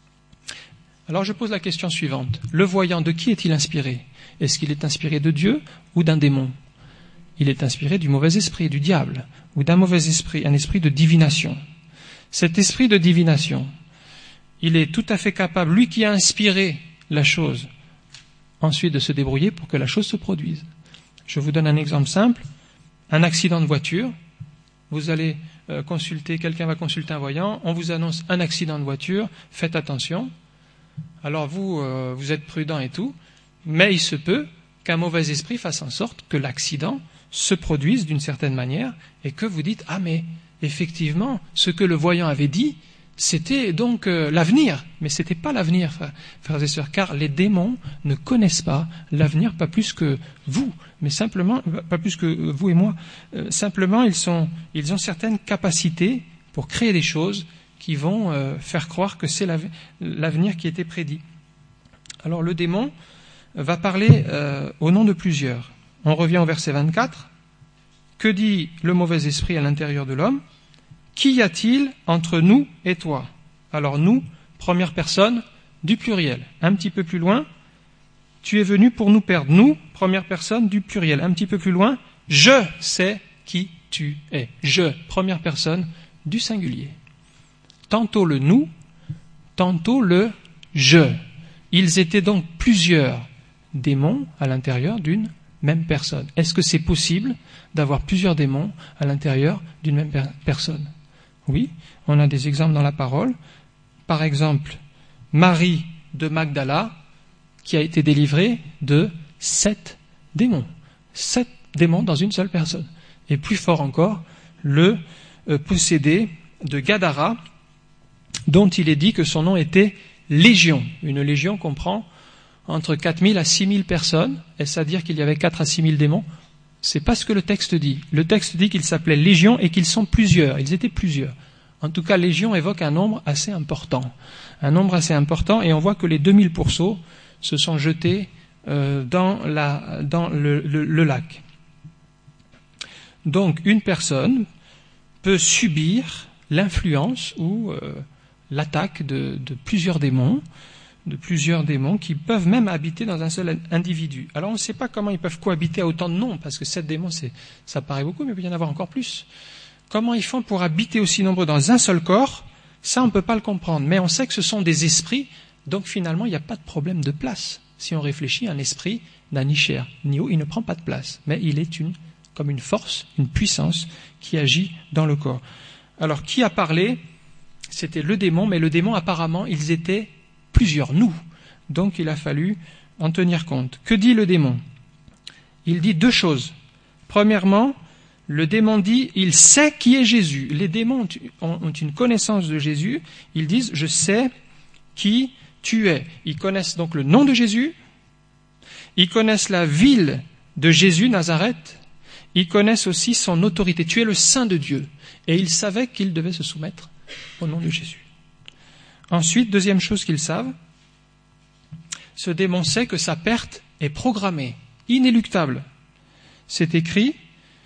Alors je pose la question suivante. Le voyant, de qui est-il inspiré? Est-ce qu'il est inspiré de Dieu ou d'un démon? Il est inspiré du mauvais esprit, du diable, ou d'un mauvais esprit, un esprit de divination. Cet esprit de divination, il est tout à fait capable, lui qui a inspiré la chose, ensuite de se débrouiller pour que la chose se produise. Je vous donne un exemple simple. Un accident de voiture. Vous allez euh, consulter, quelqu'un va consulter un voyant, on vous annonce un accident de voiture, faites attention. Alors vous, euh, vous êtes prudent et tout, mais il se peut qu'un mauvais esprit fasse en sorte que l'accident se produise d'une certaine manière et que vous dites « Ah mais effectivement, ce que le voyant avait dit, c'était donc euh, l'avenir, mais ce n'était pas l'avenir, frères et sœurs, car les démons ne connaissent pas l'avenir, pas plus que vous, mais simplement, pas plus que vous et moi, euh, simplement ils, sont, ils ont certaines capacités pour créer des choses qui vont euh, faire croire que c'est l'avenir qui était prédit. Alors le démon va parler euh, au nom de plusieurs. On revient au verset vingt-quatre. Que dit le mauvais esprit à l'intérieur de l'homme? Qu'y a-t-il entre nous et toi? Alors nous, première personne du pluriel. Un petit peu plus loin, tu es venu pour nous perdre. Nous, première personne du pluriel. Un petit peu plus loin, je sais qui tu es. Je, première personne du singulier. Tantôt le nous, tantôt le je. Ils étaient donc plusieurs démons à l'intérieur d'une même personne. Est-ce que c'est possible d'avoir plusieurs démons à l'intérieur d'une même per- personne? Oui, on a des exemples dans la parole. Par exemple, Marie de Magdala, qui a été délivrée de sept démons. Sept démons dans une seule personne. Et plus fort encore, le euh, possédé de Gadara, dont il est dit que son nom était Légion. Une légion comprend entre quatre mille à six mille personnes. Est-ce à dire qu'il y avait quatre à six mille démons? C'est pas ce que le texte dit. Le texte dit qu'il s'appelait Légion et qu'ils sont plusieurs. Ils étaient plusieurs. En tout cas, Légion évoque un nombre assez important. Un nombre assez important, et on voit que les deux mille pourceaux se sont jetés euh, dans, la, dans le, le, le lac. Donc, une personne peut subir l'influence ou euh, l'attaque de, de plusieurs démons, de plusieurs démons qui peuvent même habiter dans un seul individu. Alors on ne sait pas comment ils peuvent cohabiter à autant de noms, parce que sept démons, c'est, ça paraît beaucoup, mais il peut y en avoir encore plus. Comment ils font pour habiter aussi nombreux dans un seul corps? Ça, on ne peut pas le comprendre. Mais on sait que ce sont des esprits, donc finalement, il n'y a pas de problème de place. Si on réfléchit, un esprit n'a ni chair, ni eau, il ne prend pas de place. Mais il est une, comme une force, une puissance qui agit dans le corps. Alors, qui a parlé? C'était le démon, mais le démon, apparemment, ils étaient plusieurs, nous. Donc, il a fallu en tenir compte. Que dit le démon? Il dit deux choses. Premièrement, le démon dit, il sait qui est Jésus. Les démons ont une connaissance de Jésus. Ils disent, je sais qui tu es. Ils connaissent donc le nom de Jésus. Ils connaissent la ville de Jésus, Nazareth. Ils connaissent aussi son autorité. Tu es le Saint de Dieu. Et ils savaient qu'ils devaient se soumettre au nom de Jésus. Ensuite, deuxième chose qu'ils savent, ce démon sait que sa perte est programmée, inéluctable. C'est écrit,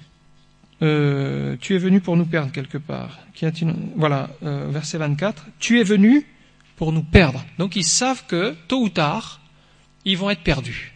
euh, tu es venu pour nous perdre quelque part. Voilà, euh, verset vingt-quatre, tu es venu pour nous perdre. Donc ils savent que, tôt ou tard, ils vont être perdus.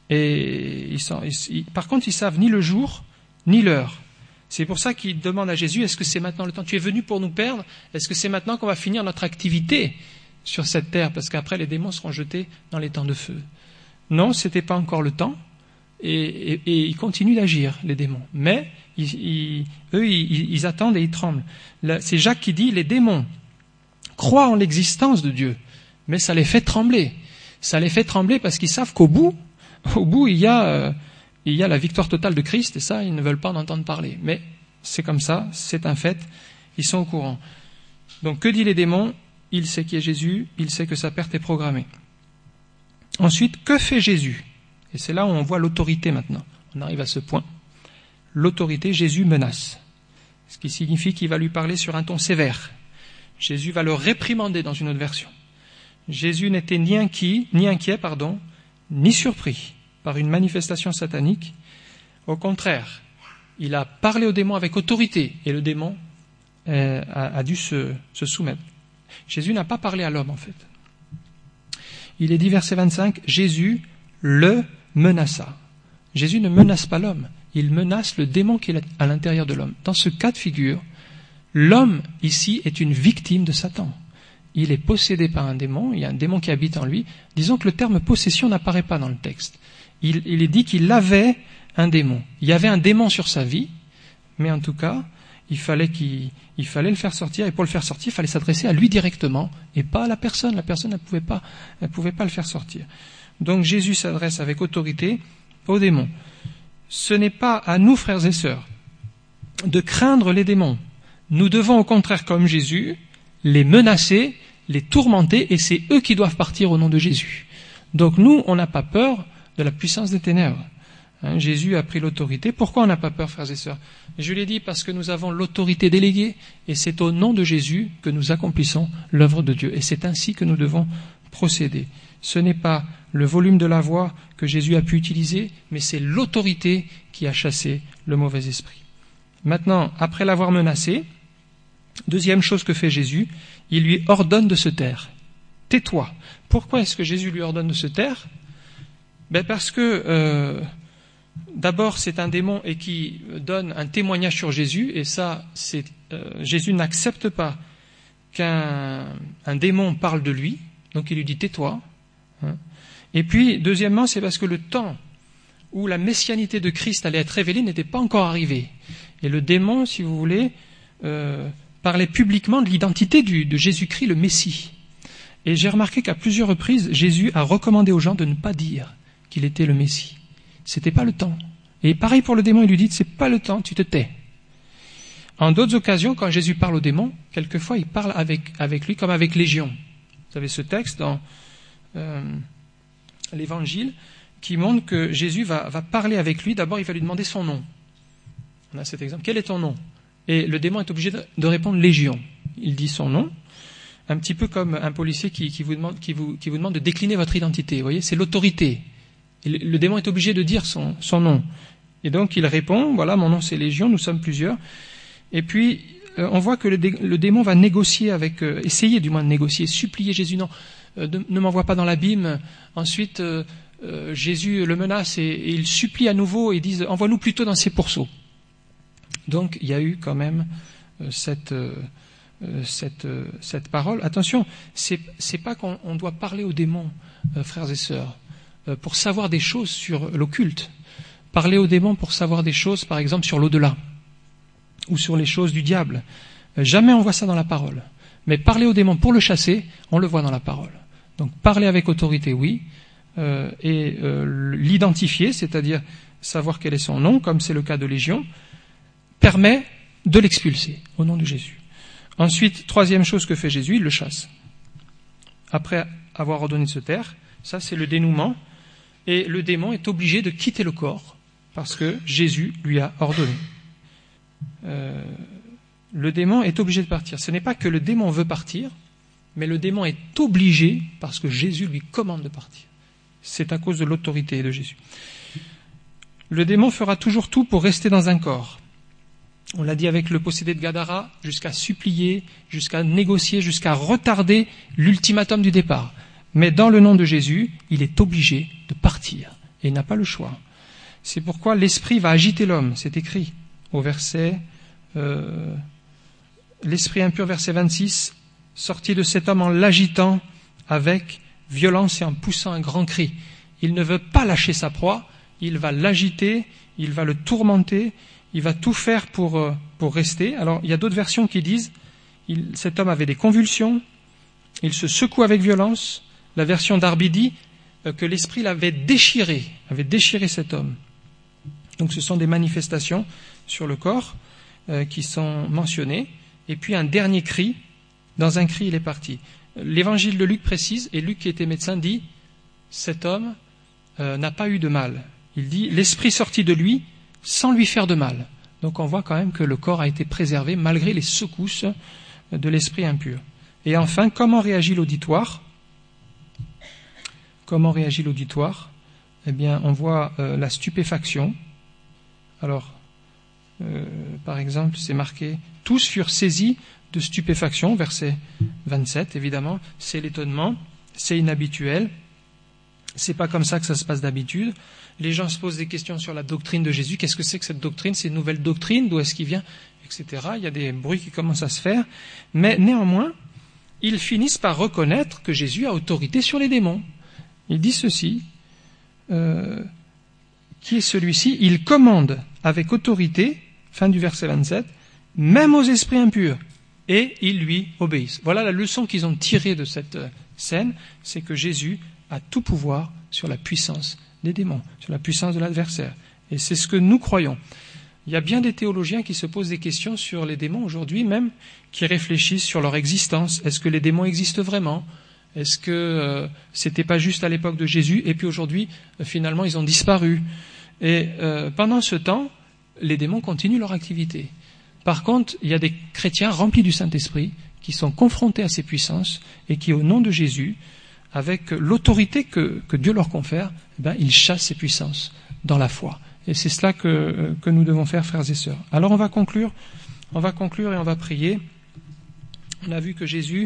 Et ils sont, ils, par contre, ils savent ni le jour, ni l'heure. C'est pour ça qu'ils demandent à Jésus, est-ce que c'est maintenant le temps? Tu es venu pour nous perdre? Est-ce que c'est maintenant qu'on va finir notre activité sur cette terre? Parce qu'après, les démons seront jetés dans les temps de feu. Non, c'était pas encore le temps. Et, et, et ils continuent d'agir, les démons. Mais ils, ils, eux, ils, ils attendent et ils tremblent. Là, c'est Jacques qui dit, les démons croient en l'existence de Dieu, mais ça les fait trembler. Ça les fait trembler parce qu'ils savent qu'au bout, au bout, il y a... Euh, il y a la victoire totale de Christ, et ça, ils ne veulent pas en entendre parler. Mais c'est comme ça, c'est un fait, ils sont au courant. Donc, que dit les démons? Il sait qui est Jésus, il sait que sa perte est programmée. Ensuite, que fait Jésus? Et c'est là où on voit l'autorité maintenant. On arrive à ce point. L'autorité, Jésus menace. Ce qui signifie qu'il va lui parler sur un ton sévère. Jésus va le réprimander dans une autre version. Jésus n'était ni inquiet, ni inquiet, pardon, ni surpris par une manifestation satanique. Au contraire, il a parlé au démon avec autorité, et le démon euh, a, a dû se, se soumettre. Jésus n'a pas parlé à l'homme, en fait. Il est dit, verset vingt-cinq, Jésus le menaça. Jésus ne menace pas l'homme, il menace le démon qui est à l'intérieur de l'homme. Dans ce cas de figure, l'homme, ici, est une victime de Satan. Il est possédé par un démon, il y a un démon qui habite en lui. Disons que le terme possession n'apparaît pas dans le texte. Il, il est dit qu'il avait un démon. Il y avait un démon sur sa vie, mais en tout cas, il fallait, qu'il, il fallait le faire sortir, et pour le faire sortir, il fallait s'adresser à lui directement, et pas à la personne. La personne ne pouvait pas, ne pouvait pas le faire sortir. Donc Jésus s'adresse avec autorité au démon. Ce n'est pas à nous, frères et sœurs, de craindre les démons. Nous devons au contraire, comme Jésus, les menacer, les tourmenter, et c'est eux qui doivent partir au nom de Jésus. Donc nous, on n'a pas peur de la puissance des ténèbres. Hein, Jésus a pris l'autorité. Pourquoi on n'a pas peur, frères et sœurs? Je l'ai dit, parce que nous avons l'autorité déléguée, et c'est au nom de Jésus que nous accomplissons l'œuvre de Dieu. Et c'est ainsi que nous devons procéder. Ce n'est pas le volume de la voix que Jésus a pu utiliser, mais c'est l'autorité qui a chassé le mauvais esprit. Maintenant, après l'avoir menacé, deuxième chose que fait Jésus, il lui ordonne de se taire. Tais-toi. Pourquoi est-ce que Jésus lui ordonne de se taire? Ben parce que euh, d'abord c'est un démon et qui donne un témoignage sur Jésus, et ça, c'est euh, Jésus n'accepte pas qu'un un démon parle de lui, donc il lui dit tais-toi. Hein. Et puis deuxièmement, c'est parce que le temps où la messianité de Christ allait être révélée n'était pas encore arrivée. Et le démon, si vous voulez, euh, parlait publiquement de l'identité du, de Jésus-Christ, le Messie. Et j'ai remarqué qu'à plusieurs reprises, Jésus a recommandé aux gens de ne pas dire qu'il était le Messie. C'était pas le temps. Et pareil pour le démon, il lui dit, c'est pas le temps, tu te tais. En d'autres occasions, quand Jésus parle au démon, quelquefois il parle avec, avec lui comme avec Légion. Vous avez ce texte dans euh, l'Évangile qui montre que Jésus va, va parler avec lui. D'abord, il va lui demander son nom. On a cet exemple. Quel est ton nom? Et le démon est obligé de, de répondre Légion. Il dit son nom, un petit peu comme un policier qui, qui, vous, demande, qui, vous, qui vous demande de décliner votre identité. Vous voyez, c'est l'autorité. Et le, le démon est obligé de dire son, son nom. Et donc il répond, voilà, mon nom c'est Légion, nous sommes plusieurs. Et puis, euh, on voit que le, dé, le démon va négocier avec, euh, essayer du moins de négocier, supplier Jésus, non, euh, de, ne m'envoie pas dans l'abîme. Ensuite, euh, euh, Jésus le menace et, et il supplie à nouveau et dit, envoie-nous plutôt dans ces pourceaux. Donc, il y a eu quand même euh, cette, euh, cette, euh, cette parole. Attention, c'est, c'est pas qu'on on doit parler aux démons, euh, frères et sœurs, euh, pour savoir des choses sur l'occulte. Parler aux démons pour savoir des choses, par exemple, sur l'au-delà. Ou sur les choses du diable. Jamais on voit ça dans la parole. Mais parler au démon pour le chasser, on le voit dans la parole. Donc parler avec autorité, oui, euh, et euh, l'identifier, c'est-à-dire savoir quel est son nom, comme c'est le cas de Légion, permet de l'expulser au nom de Jésus. Ensuite, troisième chose que fait Jésus, il le chasse. Après avoir ordonné de se taire, ça c'est le dénouement, et le démon est obligé de quitter le corps, parce que Jésus lui a ordonné. Euh, le démon est obligé de partir. Ce n'est pas que le démon veut partir, mais le démon est obligé parce que Jésus lui commande de partir. C'est à cause de l'autorité de Jésus. Le démon fera toujours tout pour rester dans un corps. On l'a dit avec le possédé de Gadara, jusqu'à supplier, jusqu'à négocier, jusqu'à retarder l'ultimatum du départ. Mais dans le nom de Jésus, il est obligé de partir et il n'a pas le choix. C'est pourquoi l'esprit va agiter l'homme, c'est écrit au verset, euh, l'esprit impur, verset vingt-six, sorti de cet homme en l'agitant avec violence et en poussant un grand cri. Il ne veut pas lâcher sa proie, il va l'agiter, il va le tourmenter, il va tout faire pour, euh, pour rester. Alors, il y a d'autres versions qui disent, il, cet homme avait des convulsions, il se secoue avec violence. La version d'Arbi dit euh, que l'esprit l'avait déchiré, avait déchiré cet homme. Donc, ce sont des manifestations sur le corps euh, qui sont mentionnées. Et puis un dernier cri, dans un cri il est parti. L'évangile de Luc précise, et Luc qui était médecin dit, cet homme euh, n'a pas eu de mal. Il dit, l'esprit sortit de lui sans lui faire de mal. Donc on voit quand même que le corps a été préservé malgré les secousses de l'esprit impur. Et enfin, comment réagit l'auditoire? Comment réagit l'auditoire? Eh bien, on voit euh, la stupéfaction. Alors, Euh, par exemple, c'est marqué « Tous furent saisis de stupéfaction », verset vingt-sept, évidemment. C'est l'étonnement, c'est inhabituel. C'est pas comme ça que ça se passe d'habitude. Les gens se posent des questions sur la doctrine de Jésus. Qu'est-ce que c'est que cette doctrine? C'est une nouvelle doctrine? D'où est-ce qu'il vient? Etc. Il y a des bruits qui commencent à se faire. Mais néanmoins, ils finissent par reconnaître que Jésus a autorité sur les démons. Il dit ceci, euh, qui est celui-ci? Il commande avec autorité, fin du verset vingt-sept, même aux esprits impurs, et ils lui obéissent. Voilà la leçon qu'ils ont tirée de cette scène, c'est que Jésus a tout pouvoir sur la puissance des démons, sur la puissance de l'adversaire. Et c'est ce que nous croyons. Il y a bien des théologiens qui se posent des questions sur les démons aujourd'hui, même qui réfléchissent sur leur existence. Est-ce que les démons existent vraiment? Est-ce que euh, c'était pas juste à l'époque de Jésus, et puis aujourd'hui, euh, finalement, ils ont disparu? Et euh, pendant ce temps, les démons continuent leur activité. Par contre, il y a des chrétiens remplis du Saint-Esprit qui sont confrontés à ces puissances et qui, au nom de Jésus, avec l'autorité que, que Dieu leur confère, eh ben, ils chassent ces puissances dans la foi. Et c'est cela que, que nous devons faire, frères et sœurs. Alors on va conclure, on va conclure et on va prier. On a vu que Jésus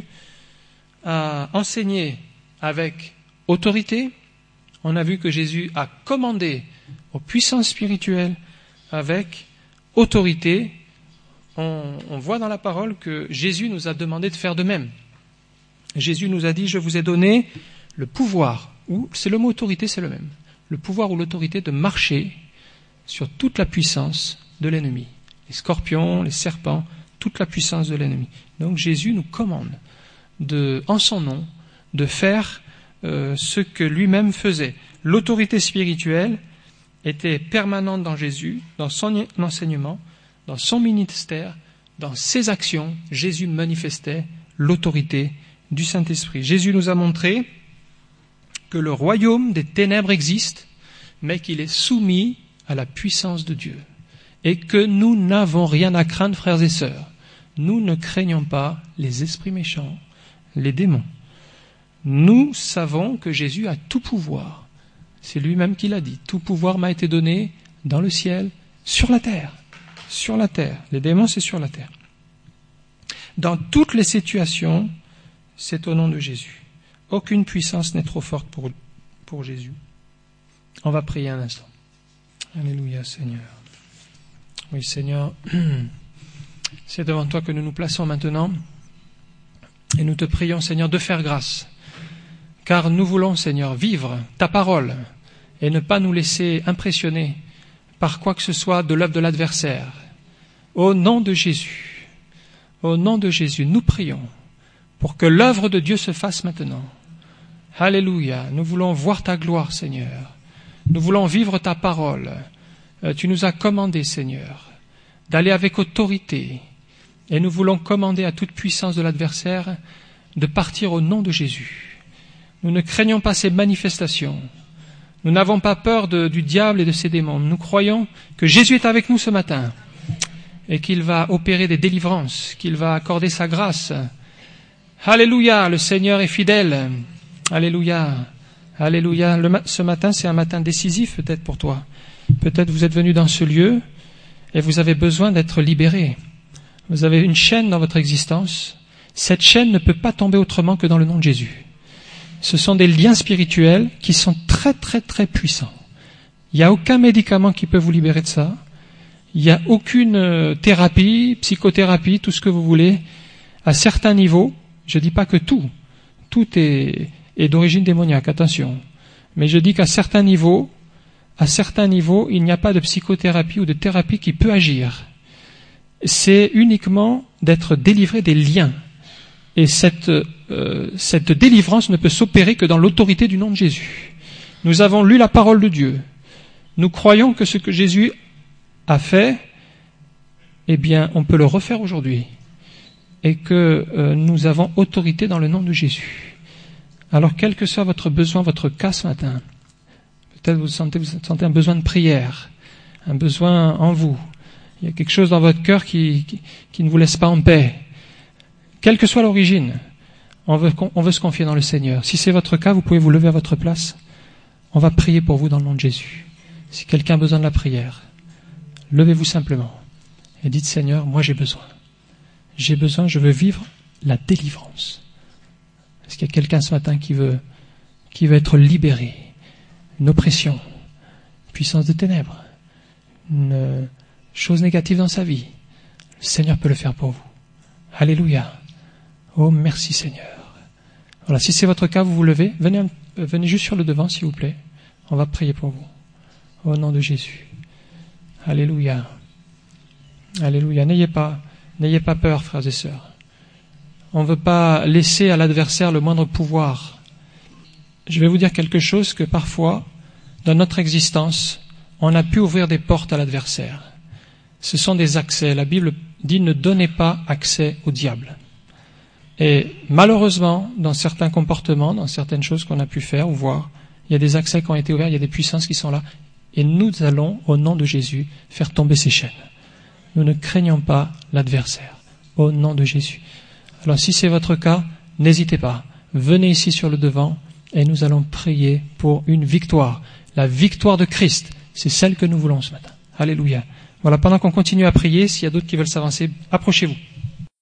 a enseigné avec autorité. On a vu que Jésus a commandé aux puissances spirituelles avec autorité. On, on voit dans la parole que Jésus nous a demandé de faire de même. Jésus nous a dit, je vous ai donné le pouvoir, ou c'est le mot autorité, c'est le même, le pouvoir ou l'autorité de marcher sur toute la puissance de l'ennemi. Les scorpions, les serpents, toute la puissance de l'ennemi. Donc Jésus nous commande, de, en son nom, de faire euh, ce que lui-même faisait. L'autorité spirituelle était permanente dans Jésus, dans son enseignement, dans son ministère, dans ses actions. Jésus manifestait l'autorité du Saint-Esprit. Jésus nous a montré que le royaume des ténèbres existe, mais qu'il est soumis à la puissance de Dieu. Et que nous n'avons rien à craindre, frères et sœurs. Nous ne craignons pas les esprits méchants, les démons. Nous savons que Jésus a tout pouvoir. C'est lui-même qui l'a dit. Tout pouvoir m'a été donné dans le ciel, sur la terre. Sur la terre. Les démons, c'est sur la terre. Dans toutes les situations, c'est au nom de Jésus. Aucune puissance n'est trop forte pour, pour Jésus. On va prier un instant. Alléluia, Seigneur. Oui, Seigneur, c'est devant toi que nous nous plaçons maintenant et nous te prions, Seigneur, de faire grâce. Car nous voulons, Seigneur, vivre ta parole et ne pas nous laisser impressionner par quoi que ce soit de l'œuvre de l'adversaire. Au nom de Jésus, au nom de Jésus, nous prions pour que l'œuvre de Dieu se fasse maintenant. Alléluia, nous voulons voir ta gloire, Seigneur. Nous voulons vivre ta parole. Euh, tu nous as commandé, Seigneur, d'aller avec autorité. Et nous voulons commander à toute puissance de l'adversaire de partir au nom de Jésus. Nous ne craignons pas ces manifestations. Nous n'avons pas peur de, du diable et de ses démons. Nous croyons que Jésus est avec nous ce matin et qu'il va opérer des délivrances, qu'il va accorder sa grâce. Alléluia, le Seigneur est fidèle. Alléluia, alléluia. Le, ce matin, c'est un matin décisif peut-être pour toi. Peut-être vous êtes venu dans ce lieu et vous avez besoin d'être libéré. Vous avez une chaîne dans votre existence. Cette chaîne ne peut pas tomber autrement que dans le nom de Jésus. Ce sont des liens spirituels qui sont très très très puissants. Il n'y a aucun médicament qui peut vous libérer de ça. Il n'y a aucune thérapie, psychothérapie, tout ce que vous voulez. À certains niveaux, je ne dis pas que tout, tout est, est d'origine démoniaque, attention. Mais je dis qu'à certains niveaux, à certains niveaux, il n'y a pas de psychothérapie ou de thérapie qui peut agir. C'est uniquement d'être délivré des liens. Et cette, euh, cette délivrance ne peut s'opérer que dans l'autorité du nom de Jésus. Nous avons lu la parole de Dieu. Nous croyons que ce que Jésus a fait, eh bien, on peut le refaire aujourd'hui. Et que euh, nous avons autorité dans le nom de Jésus. Alors, quel que soit votre besoin, votre cas ce matin, peut-être vous sentez, vous sentez un besoin de prière, un besoin en vous. Il y a quelque chose dans votre cœur qui, qui, qui ne vous laisse pas en paix. Quelle que soit l'origine, on veut, on veut se confier dans le Seigneur. Si c'est votre cas, vous pouvez vous lever à votre place. On va prier pour vous dans le nom de Jésus. Si quelqu'un a besoin de la prière, levez-vous simplement et dites, Seigneur, moi j'ai besoin. J'ai besoin, je veux vivre la délivrance. Est-ce qu'il y a quelqu'un ce matin qui veut, qui veut être libéré? Une oppression, une puissance de ténèbres, une chose négative dans sa vie. Le Seigneur peut le faire pour vous. Alléluia. Oh, merci Seigneur. Voilà, si c'est votre cas, vous vous levez. Venez, venez juste sur le devant, s'il vous plaît. On va prier pour vous. Au nom de Jésus. Alléluia. Alléluia. N'ayez pas, n'ayez pas peur, frères et sœurs. On ne veut pas laisser à l'adversaire le moindre pouvoir. Je vais vous dire quelque chose que parfois, dans notre existence, on a pu ouvrir des portes à l'adversaire. Ce sont des accès. La Bible dit ne donnez pas accès au diable. Et malheureusement, dans certains comportements, dans certaines choses qu'on a pu faire ou voir, il y a des accès qui ont été ouverts, il y a des puissances qui sont là. Et nous allons, au nom de Jésus, faire tomber ces chaînes. Nous ne craignons pas l'adversaire, au nom de Jésus. Alors si c'est votre cas, n'hésitez pas. Venez ici sur le devant et nous allons prier pour une victoire. La victoire de Christ, c'est celle que nous voulons ce matin. Alléluia. Voilà, pendant qu'on continue à prier, s'il y a d'autres qui veulent s'avancer, approchez-vous.